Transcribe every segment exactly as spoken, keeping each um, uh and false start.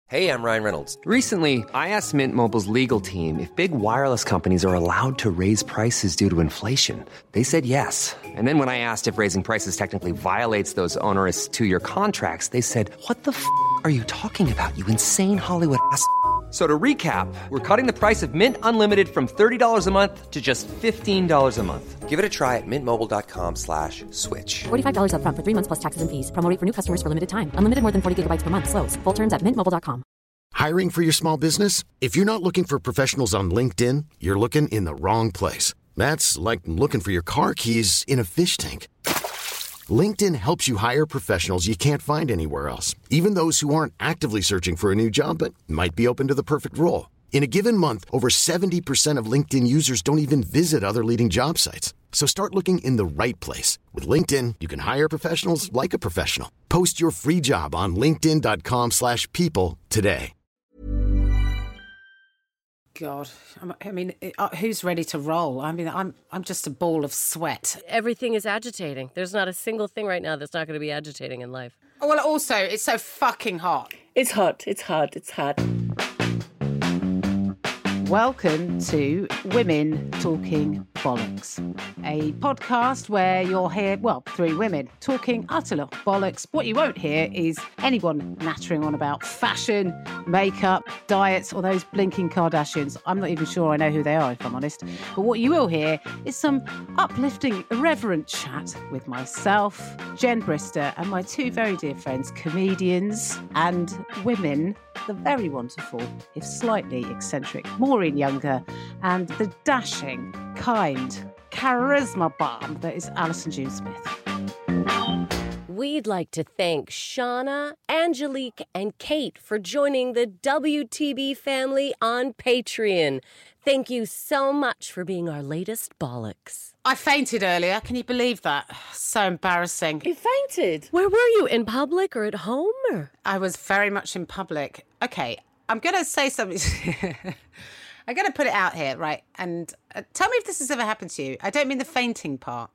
Hey, I'm Ryan Reynolds. Recently, I asked Mint Mobile's legal team if big wireless companies are allowed to raise prices due to inflation. They said yes. And then when I asked if raising prices technically violates those onerous two-year contracts, they said, what the f*** are you talking about, you insane Hollywood ass f- So to recap, we're cutting the price of Mint Unlimited from thirty dollars a month to just fifteen dollars a month. Give it a try at mintmobile.com slash switch. forty-five dollars up front for three months plus taxes and fees. Promo rate for new customers for limited time. Unlimited more than forty gigabytes per month. Slows full terms at mint mobile dot com. Hiring for your small business? If you're not looking for professionals on LinkedIn, you're looking in the wrong place. That's like looking for your car keys in a fish tank. LinkedIn helps you hire professionals you can't find anywhere else, even those who aren't actively searching for a new job but might be open to the perfect role. In a given month, over seventy percent of LinkedIn users don't even visit other leading job sites. So start looking in the right place. With LinkedIn, you can hire professionals like a professional. Post your free job on linkedin.com slash people today. God, I mean, who's ready to roll? I mean, I'm I'm just a ball of sweat. Everything is agitating. There's not a single thing right now that's not going to be agitating in life. Well, also, it's so fucking hot. It's hot. It's hot. It's hot. Welcome to Women Talking Bollocks, a podcast where you'll hear, well, three women talking utter bollocks. What you won't hear is anyone nattering on about fashion, makeup, diets, or those blinking Kardashians. I'm not even sure I know who they are, if I'm honest. But what you will hear is some uplifting, irreverent chat with myself, Jen Brister, and my two very dear friends, comedians and women, the very wonderful, if slightly eccentric, Maureen Younger, and the dashing, kind, charisma bomb that is Alison June Smith. We'd like to thank Shauna, Angelique, and Kate for joining the W T B family on Patreon. Thank you so much for being our latest bollocks. I fainted earlier. Can you believe that? So embarrassing. You fainted? Where were you? In public or at home? Or? I was very much in public. Okay, I'm going to say something. I'm going to put it out here, right? And uh, tell me if this has ever happened to you. I don't mean the fainting part.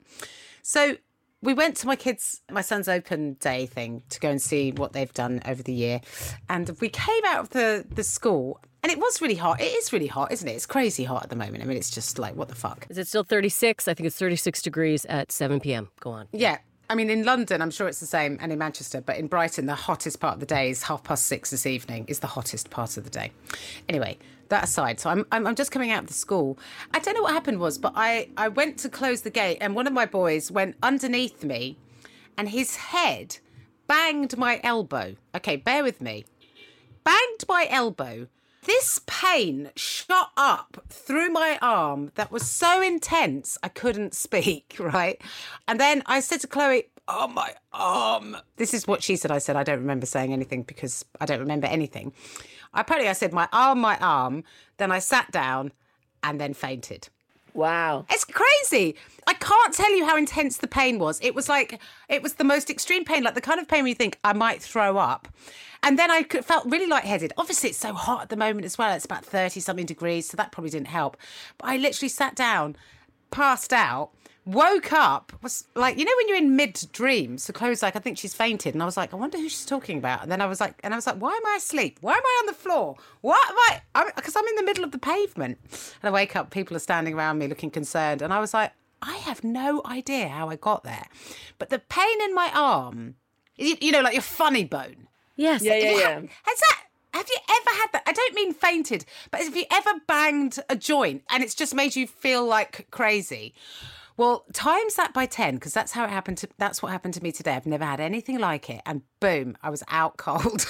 So we went to my kids, my son's open day thing to go and see what they've done over the year. And we came out of the, the school and it was really hot. It is really hot, isn't it? It's crazy hot at the moment. I mean, it's just like, what the fuck? Is it still thirty-six? I think it's thirty-six degrees at seven p.m. Go on. Yeah. I mean, in London, I'm sure it's the same, and in Manchester, but in Brighton, the hottest part of the day is half past six this evening, is the hottest part of the day. Anyway, that aside, so I'm I'm, I'm just coming out of the school. I don't know what happened was, but I, I went to close the gate, and one of my boys went underneath me, and his head banged my elbow. Okay, bear with me. Banged my elbow. This pain shot up through my arm that was so intense I couldn't speak, right? And then I said to Chloe, oh, my arm. This is what she said. I said, I don't remember saying anything because I don't remember anything. Apparently I said, my arm, my arm. Then I sat down and then fainted. Wow. It's crazy. I can't tell you how intense the pain was. It was like, it was the most extreme pain, like the kind of pain where you think, I might throw up. And then I felt really lightheaded. Obviously, it's so hot at the moment as well. It's about thirty-something degrees, so that probably didn't help. But I literally sat down, passed out, woke up, was like, you know when you're in mid-dream? So Chloe's like, I think she's fainted. And I was like, I wonder who she's talking about. And then I was like, and I was like, why am I asleep? Why am I on the floor? What am I? Because I'm, I'm in the middle of the pavement. And I wake up, people are standing around me looking concerned. And I was like, I have no idea how I got there. But the pain in my arm, you, you know, like your funny bone. Yes. Yeah, yeah, yeah. Has that, have you ever had that? I don't mean fainted, but have you ever banged a joint and it's just made you feel like crazy? Well, times that by ten, because that's how it happened to, that's what happened to me today. I've never had anything like it. And boom, I was out cold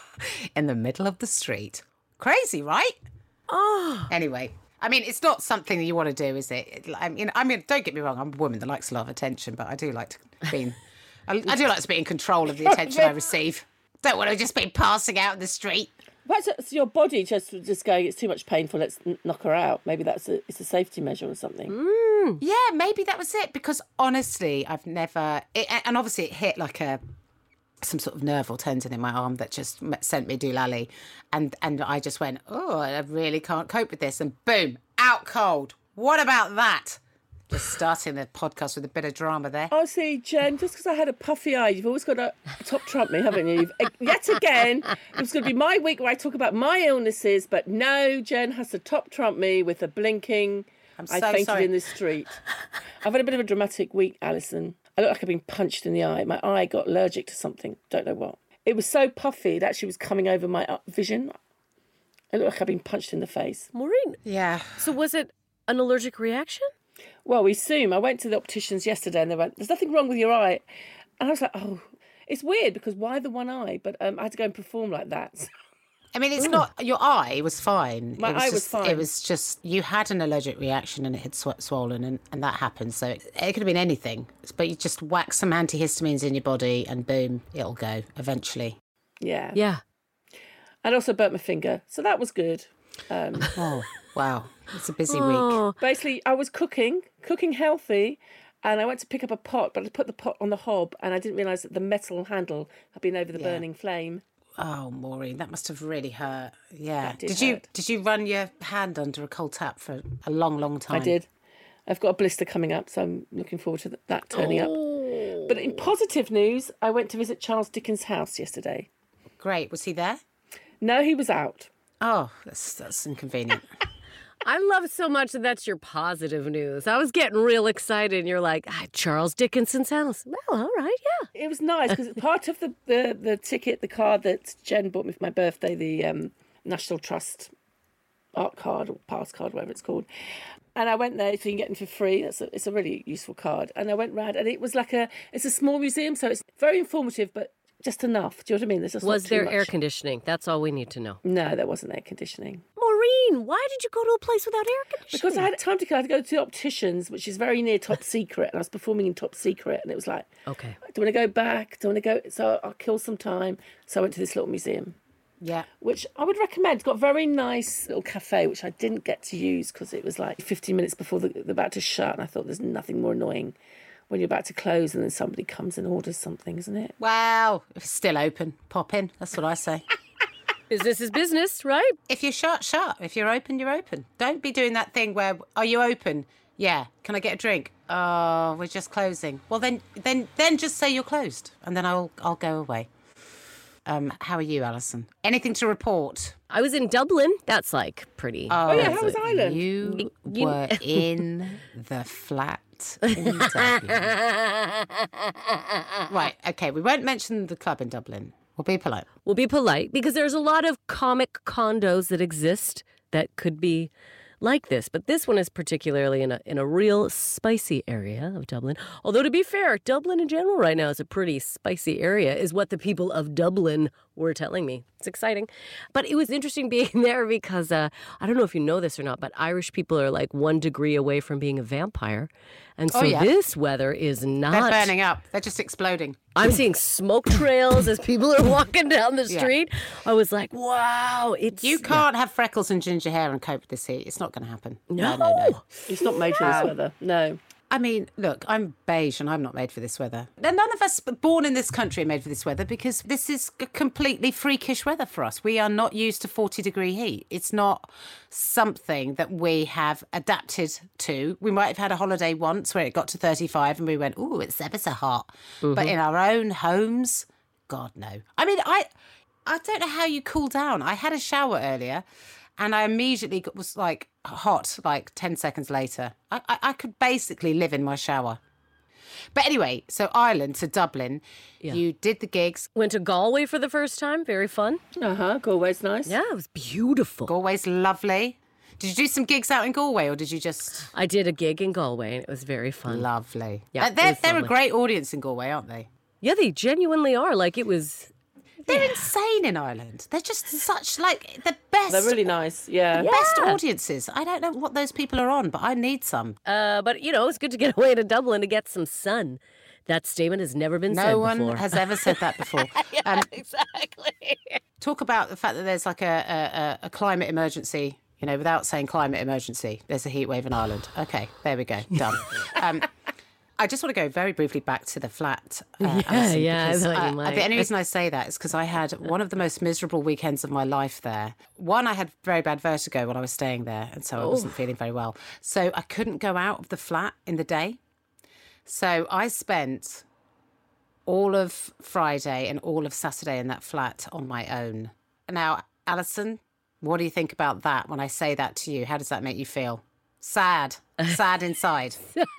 in the middle of the street. Crazy, right? Oh. Anyway, I mean, it's not something that you want to do, is it? I mean, I mean, don't get me wrong. I'm a woman that likes a lot of attention, but I do like to be in, I, I do like to be in control of the attention I receive. Don't want to just be passing out in the street. Perhaps it's your body just just going, it's too much painful, let's knock her out. Maybe that's a, it's a safety measure or something. Mm. Yeah, maybe that was it. Because honestly, I've never... It, and obviously it hit like a some sort of nerve or tendon in my arm that just sent me doolally. And, and I just went, oh, I really can't cope with this. And boom, out cold. What about that? We're starting the podcast with a bit of drama there. Oh, see, Jen, just because I had a puffy eye, you've always got to top trump me, haven't you? You've, yet again, it was going to be my week where I talk about my illnesses, but no, Jen has to top trump me with a blinking, I'm I so fainted sorry. in the street. I've had a bit of a dramatic week, Alison. I look like I've been punched in the eye. My eye got allergic to something, don't know what. It was so puffy, it actually was coming over my vision. I look like I've been punched in the face. Maureen. Yeah. So was it an allergic reaction? Well, we assume. I went to the opticians yesterday and they went, there's nothing wrong with your eye. And I was like, oh, it's weird because why the one eye? But um, I had to go and perform like that. I mean, it's not, your eye was fine. My it was eye was just, fine. It was just, you had an allergic reaction and it had sw- swollen and, and that happened. So it, it could have been anything. But you just whack some antihistamines in your body and boom, it'll go eventually. Yeah. Yeah. And also burnt my finger. So that was good. Um, Oh, wow. It's a busy week. Oh, basically, I was cooking, cooking healthy, and I went to pick up a pot, but I put the pot on the hob, and I didn't realise that the metal handle had been over the Yeah. burning flame. Oh, Maureen, that must have really hurt. Yeah. That did Did you hurt. did you run your hand under a cold tap for a long, long time? I did. I've got a blister coming up, so I'm looking forward to th- that turning up. But in positive news, I went to visit Charles Dickens' house yesterday. Great. Was he there? No, he was out. Oh, that's that's inconvenient. I love so much that that's your positive news. I was getting real excited, and you're like, ah, Charles Dickinson's house. Well, all right, yeah. It was nice because part of the, the, the ticket, the card that Jen bought me for my birthday, the um, National Trust art card or pass card, whatever it's called. And I went there, so you can get them for free. It's a, it's a really useful card. And I went round, and it was like a, it's a small museum, so it's very informative, but just enough. Do you know what I mean? There's just Was not too there much. air conditioning? That's all we need to know. No, there wasn't air conditioning. Maureen, why did you go to a place without air conditioning? Because I had time to go. I had to go to the opticians, which is very near Top Secret, and I was performing in Top Secret, and it was like, Okay. do I want to go back? Do I want to go? So I'll kill some time. So I went to this little museum, Yeah. which I would recommend. It's got a very nice little cafe, which I didn't get to use because it was like fifteen minutes before the, they're about to shut, and I thought there's nothing more annoying when you're about to close and then somebody comes and orders something, isn't it? Well, if it's still open, pop in. That's what I say. Business is business, right? If you're shut, shut. If you're open, you're open. Don't be doing that thing where, are you open? Yeah. Can I get a drink? Oh, we're just closing. Well, then, then, then just say you're closed, and then I'll, I'll go away. Um, how are you, Alison? Anything to report? I was in Dublin. That's like pretty. Oh, yeah, how was Ireland? You You- were in the flat in Dublin. Right. Okay. We won't mention the club in Dublin. We'll be polite. We'll be polite because there's a lot of comic condos that exist that could be like this. But this one is particularly in a in a real spicy area of Dublin. Although, to be fair, Dublin in general right now is a pretty spicy area, is what the people of Dublin were telling me. It's exciting. But it was interesting being there because, uh, I don't know if you know this or not, but Irish people are like one degree away from being a vampire. And so Oh, yeah. this weather is not... They're burning up. They're just exploding. I'm seeing smoke trails as people are walking down the Yeah. street. I was like, wow, it's... You can't have freckles and ginger hair and cope with this heat. It's not going to happen. No. no, no. no. It's not made for this weather. No. I mean, look, I'm beige and I'm not made for this weather. None of us born in this country are made for this weather because this is c- completely freakish weather for us. We are not used to forty degree heat. It's not something that we have adapted to. We might have had a holiday once where it got to thirty-five and we went, ooh, it's ever so hot. But in our own homes, God, no. I mean, I, I don't know how you cool down. I had a shower earlier and I immediately got, was like hot, like ten seconds later. I, I, I could basically live in my shower. But anyway, so Ireland to Dublin, you did the gigs. Went to Galway for the first time. Very fun. Uh-huh. Galway's nice. Yeah, it was beautiful. Galway's lovely. Did you do some gigs out in Galway or did you just... I did a gig in Galway and it was very fun. Lovely. Yeah, Uh, it they're was they're a lovely. great audience in Galway, aren't they? Yeah, they genuinely are. Like, it was... They're insane in Ireland. They're just such, like, the best... They're really nice. Yeah. Best Yeah. audiences. I don't know what those people are on, but I need some. Uh, but, you know, it's good to get away to Dublin to get some sun. That statement has never been said No one before. has ever said that before. um, Exactly. talk about the fact that there's like a, a, a climate emergency, you know, without saying climate emergency. There's a heat wave in Ireland. Okay, there we go. Done. Um, I just want to go very briefly back to the flat. Uh, Yeah, Alison, yeah, I because, thought you uh, might. The only reason I say that is because I had one of the most miserable weekends of my life there. One, I had very bad vertigo when I was staying there, and so I wasn't feeling very well. So I couldn't go out of the flat in the day. So I spent all of Friday and all of Saturday in that flat on my own. Now, Alison, what do you think about that when I say that to you? How does that make you feel? Sad. Sad inside.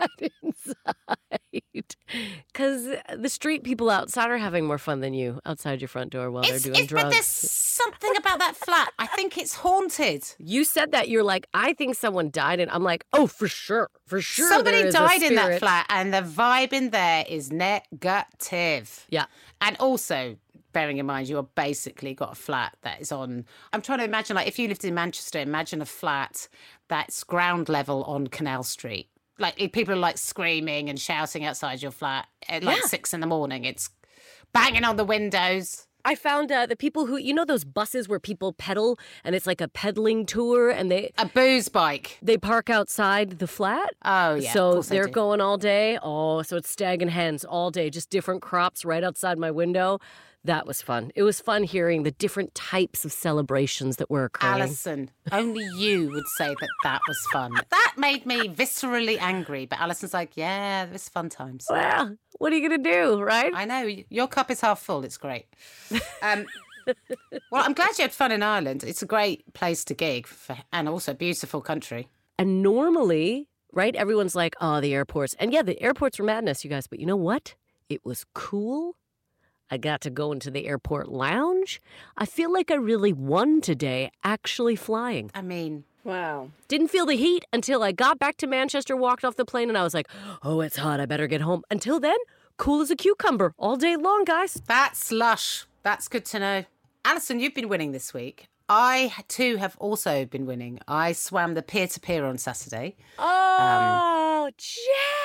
Because the street people outside are having more fun than you outside your front door while It's, they're doing it's, but drugs. there's something about that flat. I think it's haunted. You said that. You're like, I think someone died. And I'm like, oh, for sure. For sure. Somebody there is a died in that spirit. flat, and the vibe in there is negative. Yeah. And also, bearing in mind, you're basically got a flat that is on. I'm trying to imagine, like, if you lived in Manchester, imagine a flat that's ground level on Canal Street. Like, if people are like screaming and shouting outside your flat at like Yeah. six in the morning. It's banging on the windows. I found uh, the people who, you know, those buses where people pedal and it's like a pedaling tour and they A booze bike. they park outside the flat. Oh, yeah. of So course they they're do. going all day. Oh, so it's stag and hens all day, just different crops right outside my window. That was fun. It was fun hearing the different types of celebrations that were occurring. Alison, only you would say that that was fun. That made me viscerally angry. But Alison's like, yeah, it was fun times. Well, what are you going to do, right? I know. Your cup is half full. It's great. Um, well, I'm glad you had fun in Ireland. It's a great place to gig for, and also a beautiful country. And normally, right, everyone's like, oh, the airports. And yeah, the airports were madness, you guys. But you know what? It was cool. I got to go into the airport lounge. I feel like I really won today actually flying. I mean, Wow. Didn't feel the heat until I got back to Manchester, walked off the plane, and I was like, oh, it's hot. I better get home. Until then, cool as a cucumber all day long, guys. that's lush. That's good to know. Alison, you've been winning this week. I, too, have also been winning. I swam the pier-to-pier on Saturday. Oh, Jen.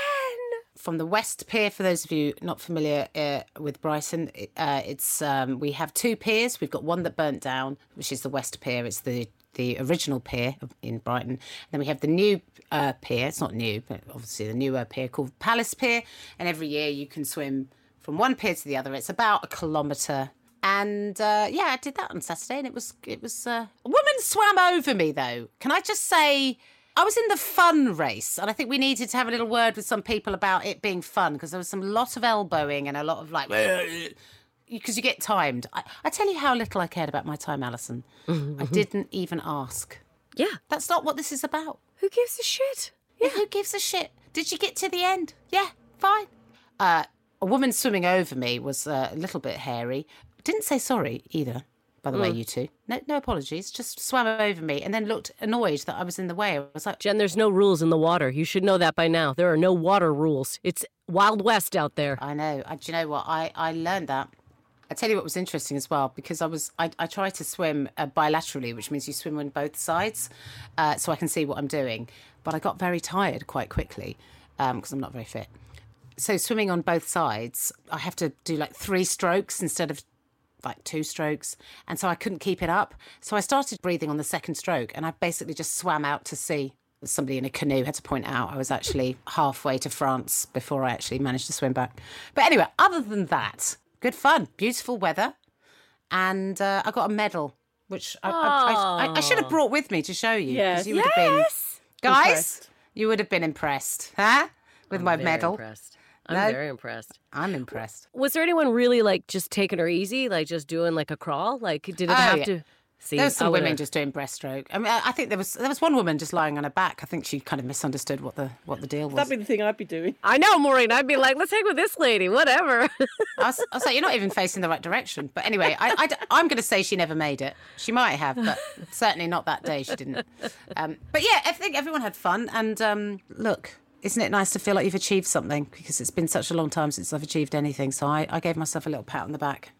From the West Pier, for those of you not familiar uh, with Brighton, uh, it's um, we have two piers. We've got one that burnt down, which is the West Pier. It's the the original pier in Brighton. And then we have the new uh, pier. It's not new, but obviously the newer pier called Palace Pier. And every year you can swim from one pier to the other. It's about a kilometre. And uh, yeah, I did that on Saturday, and it was it was uh... a woman swam over me though. Can I just say? I was in the fun race, and I think we needed to have a little word with some people about it being fun, because there was some lot of elbowing and a lot of like, because you get timed. I, I tell you how little I cared about my time, Alison. I didn't even ask. Yeah. That's not what this is about. Who gives a shit? Yeah, who gives a shit? Did you get to the end? Yeah, fine. Uh, a woman swimming over me was uh, a little bit hairy. Didn't say sorry either. By the way, you two. No, no apologies. Just swam over me and then looked annoyed that I was in the way. I was like, Jen, there's no rules in the water. You should know that by now. There are no water rules. It's Wild West out there. I know. I, do you know what? I, I learned that. I tell you what was interesting as well, because I was I, I try to swim uh, bilaterally, which means you swim on both sides, uh, so I can see what I'm doing. But I got very tired quite quickly because I'm not very fit. So swimming on both sides, I have to do like three strokes instead of like two strokes, and so I couldn't keep it up. So I started breathing on the second stroke, and I basically just swam out to sea. Somebody in a canoe had to point out I was actually halfway to France before I actually managed to swim back. But anyway, other than that, good fun, beautiful weather, and uh, I got a medal, which I, I, I, I should have brought with me to show you. 'cause Yes. you would have been, guys, Impressed. you would have been impressed, huh? With my Very medal. Impressed. I'm No. very impressed. I'm impressed. Was there anyone really like just taking her easy, like just doing like a crawl? Like, did it Oh, have yeah. to? See, There was some I would've- women just doing breaststroke. I mean, I I think there was there was one woman just lying on her back. I think she kind of misunderstood what the what the deal was. That'd be the thing I'd be doing. I know, Maureen. I'd be like, let's hang with this lady, whatever. I was, I was like, you're not even facing the right direction. But anyway, I, I, am going to say she never made it. She might have, but certainly not that day. She didn't. Um, but yeah, I think everyone had fun. And um, look, isn't it nice to feel like you've achieved something? Because it's been such a long time since I've achieved anything. So I, I gave myself a little pat on the back.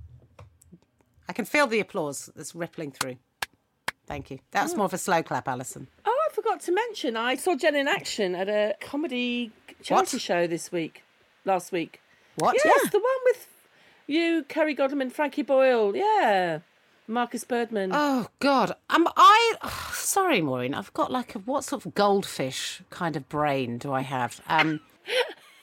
I can feel the applause that's rippling through. Thank you. That was more of a slow clap, Alison. Oh, I forgot to mention, I saw Jen in action at a comedy charity What? show this week, last week. What? Yes, the one with you, Kerry Godderman, Frankie Boyle, yeah, Marcus Birdman. Oh God, am I? Oh, sorry, Maureen. I've got like a what sort of goldfish kind of brain do I have? Um,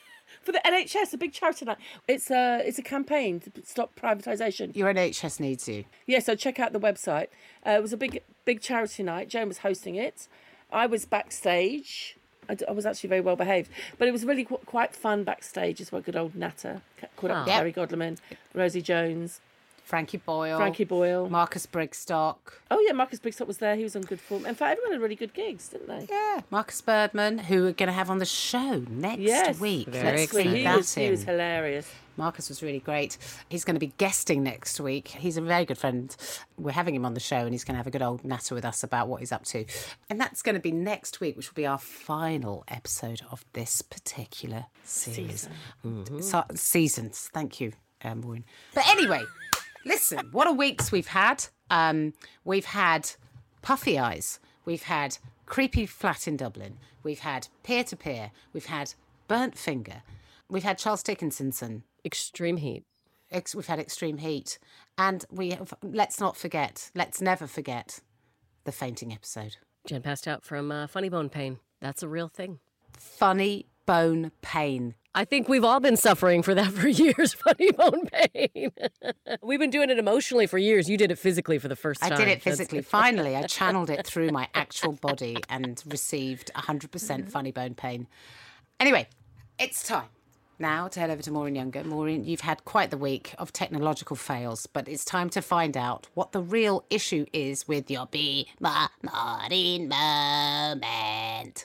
for the N H S, a big charity night. It's a it's a campaign to stop privatisation. Your N H S needs you. Yeah, so check out the website. Uh, it was a big big charity night. Joan was hosting it. I was backstage. I, d- I was actually very well behaved, but it was really qu- quite fun backstage. Is what good old Natter caught up with Yep. Gary Godleman, Rosie Jones, Frankie Boyle. Frankie Boyle. Marcus Brigstock. Oh yeah, Marcus Brigstock was there. He was on good form. In fact, everyone had really good gigs, didn't they? Yeah. Marcus Birdman, who we're going to have on the show next Yes, week. Very Let's excited. see He that was, he in. was hilarious. Marcus was really great. He's going to be guesting next week. He's a very good friend. We're having him on the show and he's going to have a good old natter with us about what he's up to. And that's going to be next week, which will be our final episode of this particular series. Season. So, seasons. Thank you, um, Maureen. But anyway, listen, what a weeks we've had. Um, we've had Puffy Eyes. We've had Creepy Flat in Dublin. We've had Peer to Peer. We've had Burnt Finger. We've had Charles Dickinsonson. Extreme heat. Ex- we've had Extreme Heat. And we have, let's not forget, let's never forget the fainting episode. Jen passed out from uh, funny bone pain. That's a real thing. Funny bone pain. I think we've all been suffering for that for years, funny bone pain. We've been doing it emotionally for years. You did it physically for the first time. I did it That's- physically. Finally, I channeled it through my actual body and received one hundred percent funny bone pain. Anyway, it's time now to head over to Maureen Younger. Maureen, you've had quite the week of technological fails, but it's time to find out what the real issue is with your Be Ma Maureen moment.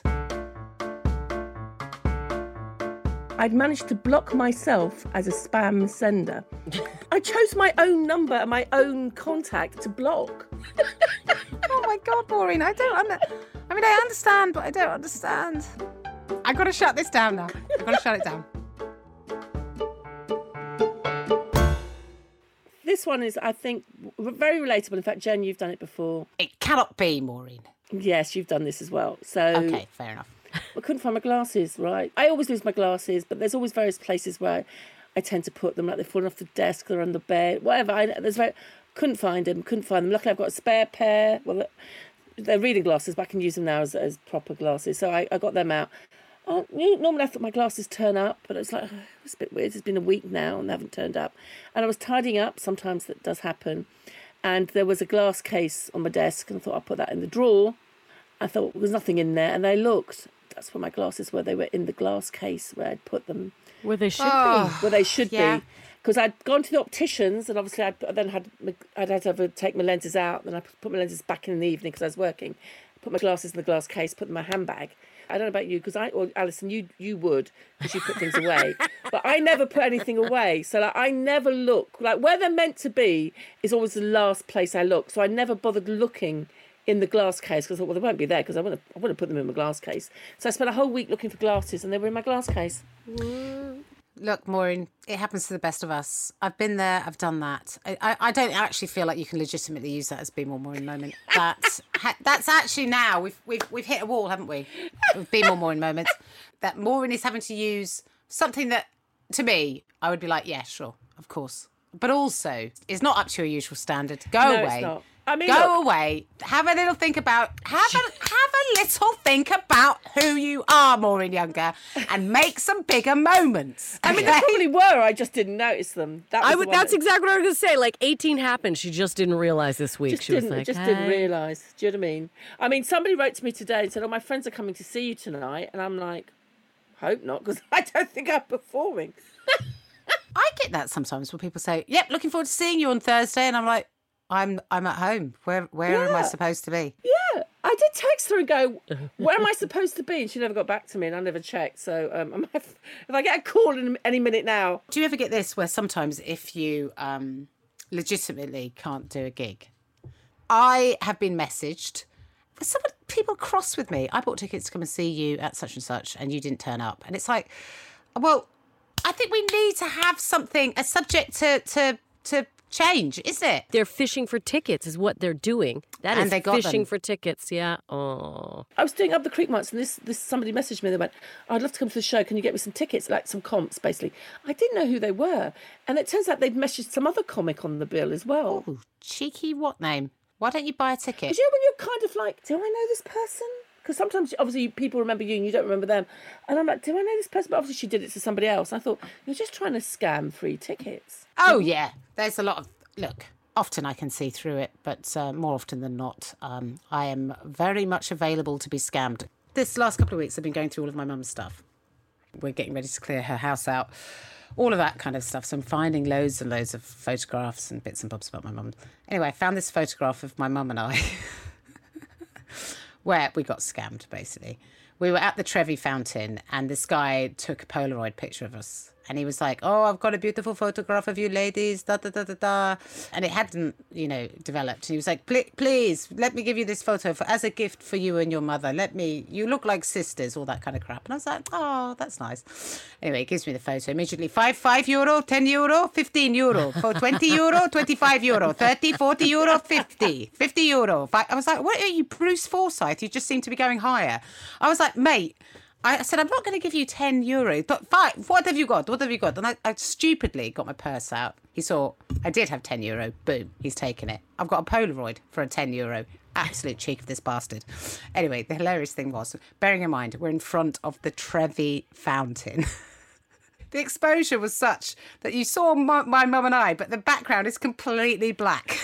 I'd managed to block myself as a spam sender. I chose my own number and my own contact to block. Oh my God, Maureen, I don't under- I mean, I understand, but I don't understand. I've got to shut this down now. I've got to shut it down. This one is, I think, very relatable. In fact, Jen, you've done it before. It cannot be, Maureen. Yes, you've done this as well. So Okay, fair enough. I couldn't find my glasses, right? I always lose my glasses, but there's always various places where I, I tend to put them, like they've fallen off the desk, they're on the bed, whatever. I there's very, couldn't find them, couldn't find them. Luckily, I've got a spare pair. Well, they're reading glasses, but I can use them now as, as proper glasses. So I, I got them out. Oh, normally I thought my glasses turn up, but it's like, oh, it's a bit weird. It's been a week now and they haven't turned up. And I was tidying up. Sometimes that does happen. And there was a glass case on my desk and I thought I'll put that in the drawer. I thought there was nothing in there. And I looked. That's where my glasses were. They were in the glass case where I'd put them. Where they should Oh. Where they should Yeah. be. Because I'd gone to the opticians and obviously I'd then had I'd had to have a, take my lenses out. Then I put my lenses back in the evening because I was working. Put my glasses in the glass case, put them in my handbag. I don't know about you, because I, or Alison, you you would, because you put things away. But I never put anything away. So like, I never look. Like, where they're meant to be is always the last place I look. So I never bothered looking in the glass case, because I thought, well, they won't be there, because I wouldn't, I wouldn't put them in my glass case. So I spent a whole week looking for glasses, and they were in my glass case. Look, Maureen, it happens to the best of us. I've been there, I've done that. I, I, I don't actually feel like you can legitimately use that as Be More Maureen moment. That, ha, that's actually now, we've, we've, we've hit a wall, haven't we? With Be More Maureen moments. That Maureen is having to use something that, to me, I would be like, yeah, sure, of course. But also, it's not up to your usual standard. Go No, away. it's not. I mean, Go look, away. Have a little think about, have a, have a little think about who you are, Maureen Younger, and make some bigger moments. I mean, they okay? probably were. I just didn't notice them. That was I the would. one That's that exactly what I was going to say. Like eighteen happened. She just didn't realize this week. just she was didn't, like, just "Hey." didn't realise. Do you know what I mean? I mean, somebody wrote to me today and said, "Oh, my friends are coming to see you tonight," and I'm like, "Hope not, because I don't think I'm performing." I get that sometimes when people say, "Yep, looking forward to seeing you on Thursday," and I'm like, "I'm I'm at home. Where where am I Yeah. supposed to be?" Yeah, I did text her and go, "Where am I supposed to be?" And she never got back to me, and I never checked. So um, if I get a call in any minute now, Do you ever get this where sometimes if you um, legitimately can't do a gig, I have been messaged. Someone, people cross with me. I bought tickets to come and see you at such and such, and you didn't turn up. And it's like, well, I think we need to have something, a subject to to to change, isn't it? They're fishing for tickets, is what they're doing. That And is they got fishing them. for tickets. Yeah. Oh. I was doing Up the Creek once, and this this somebody messaged me. They went, "I'd love to come to the show. Can you get me some tickets, like some comps, basically?" I didn't know who they were, and it turns out they'd messaged some other comic on the bill as well. Ooh, cheeky what name? Why don't you buy a ticket? Because you know when you're kind of like, "Do I know this person?" Because sometimes, obviously, people remember you and you don't remember them. And I'm like, do I know this person? But obviously she did it to somebody else. I thought, you're just trying to scam free tickets. Oh, yeah. There's a lot of... Look, often I can see through it, but uh, more often than not, um, I am very much available to be scammed. This last couple of weeks, I've been going through all of my mum's stuff. We're getting ready to clear her house out. All of that kind of stuff. So I'm finding loads and loads of photographs and bits and bobs about my mum. Anyway, I found this photograph of my mum and I... where we got scammed, basically. We were at the Trevi Fountain and this guy took a Polaroid picture of us. And he was like, oh, I've got a beautiful photograph of you ladies, da, da, da, da, da. And it hadn't, you know, developed. And he was like, please, let me give you this photo for, as a gift for you and your mother. Let me, you look like sisters, all that kind of crap. And I was like, oh, that's nice. Anyway, he gives me the photo immediately. Five, five euro, ten euro, fifteen euro. For twenty euro, twenty-five euro, thirty, forty euro, fifty, fifty euro. I was like, what are you, Bruce Forsyth? You just seem to be going higher. I was like, mate, I said, I'm not going to give you ten euros, but five, what have you got? What have you got? And I, I stupidly got my purse out. He saw I did have ten euro. Boom, he's taken it. I've got a Polaroid for a ten euro. Absolute cheek of this bastard. Anyway, the hilarious thing was, bearing in mind, we're in front of the Trevi Fountain. The exposure was such that you saw my, my mum and I, but the background is completely black.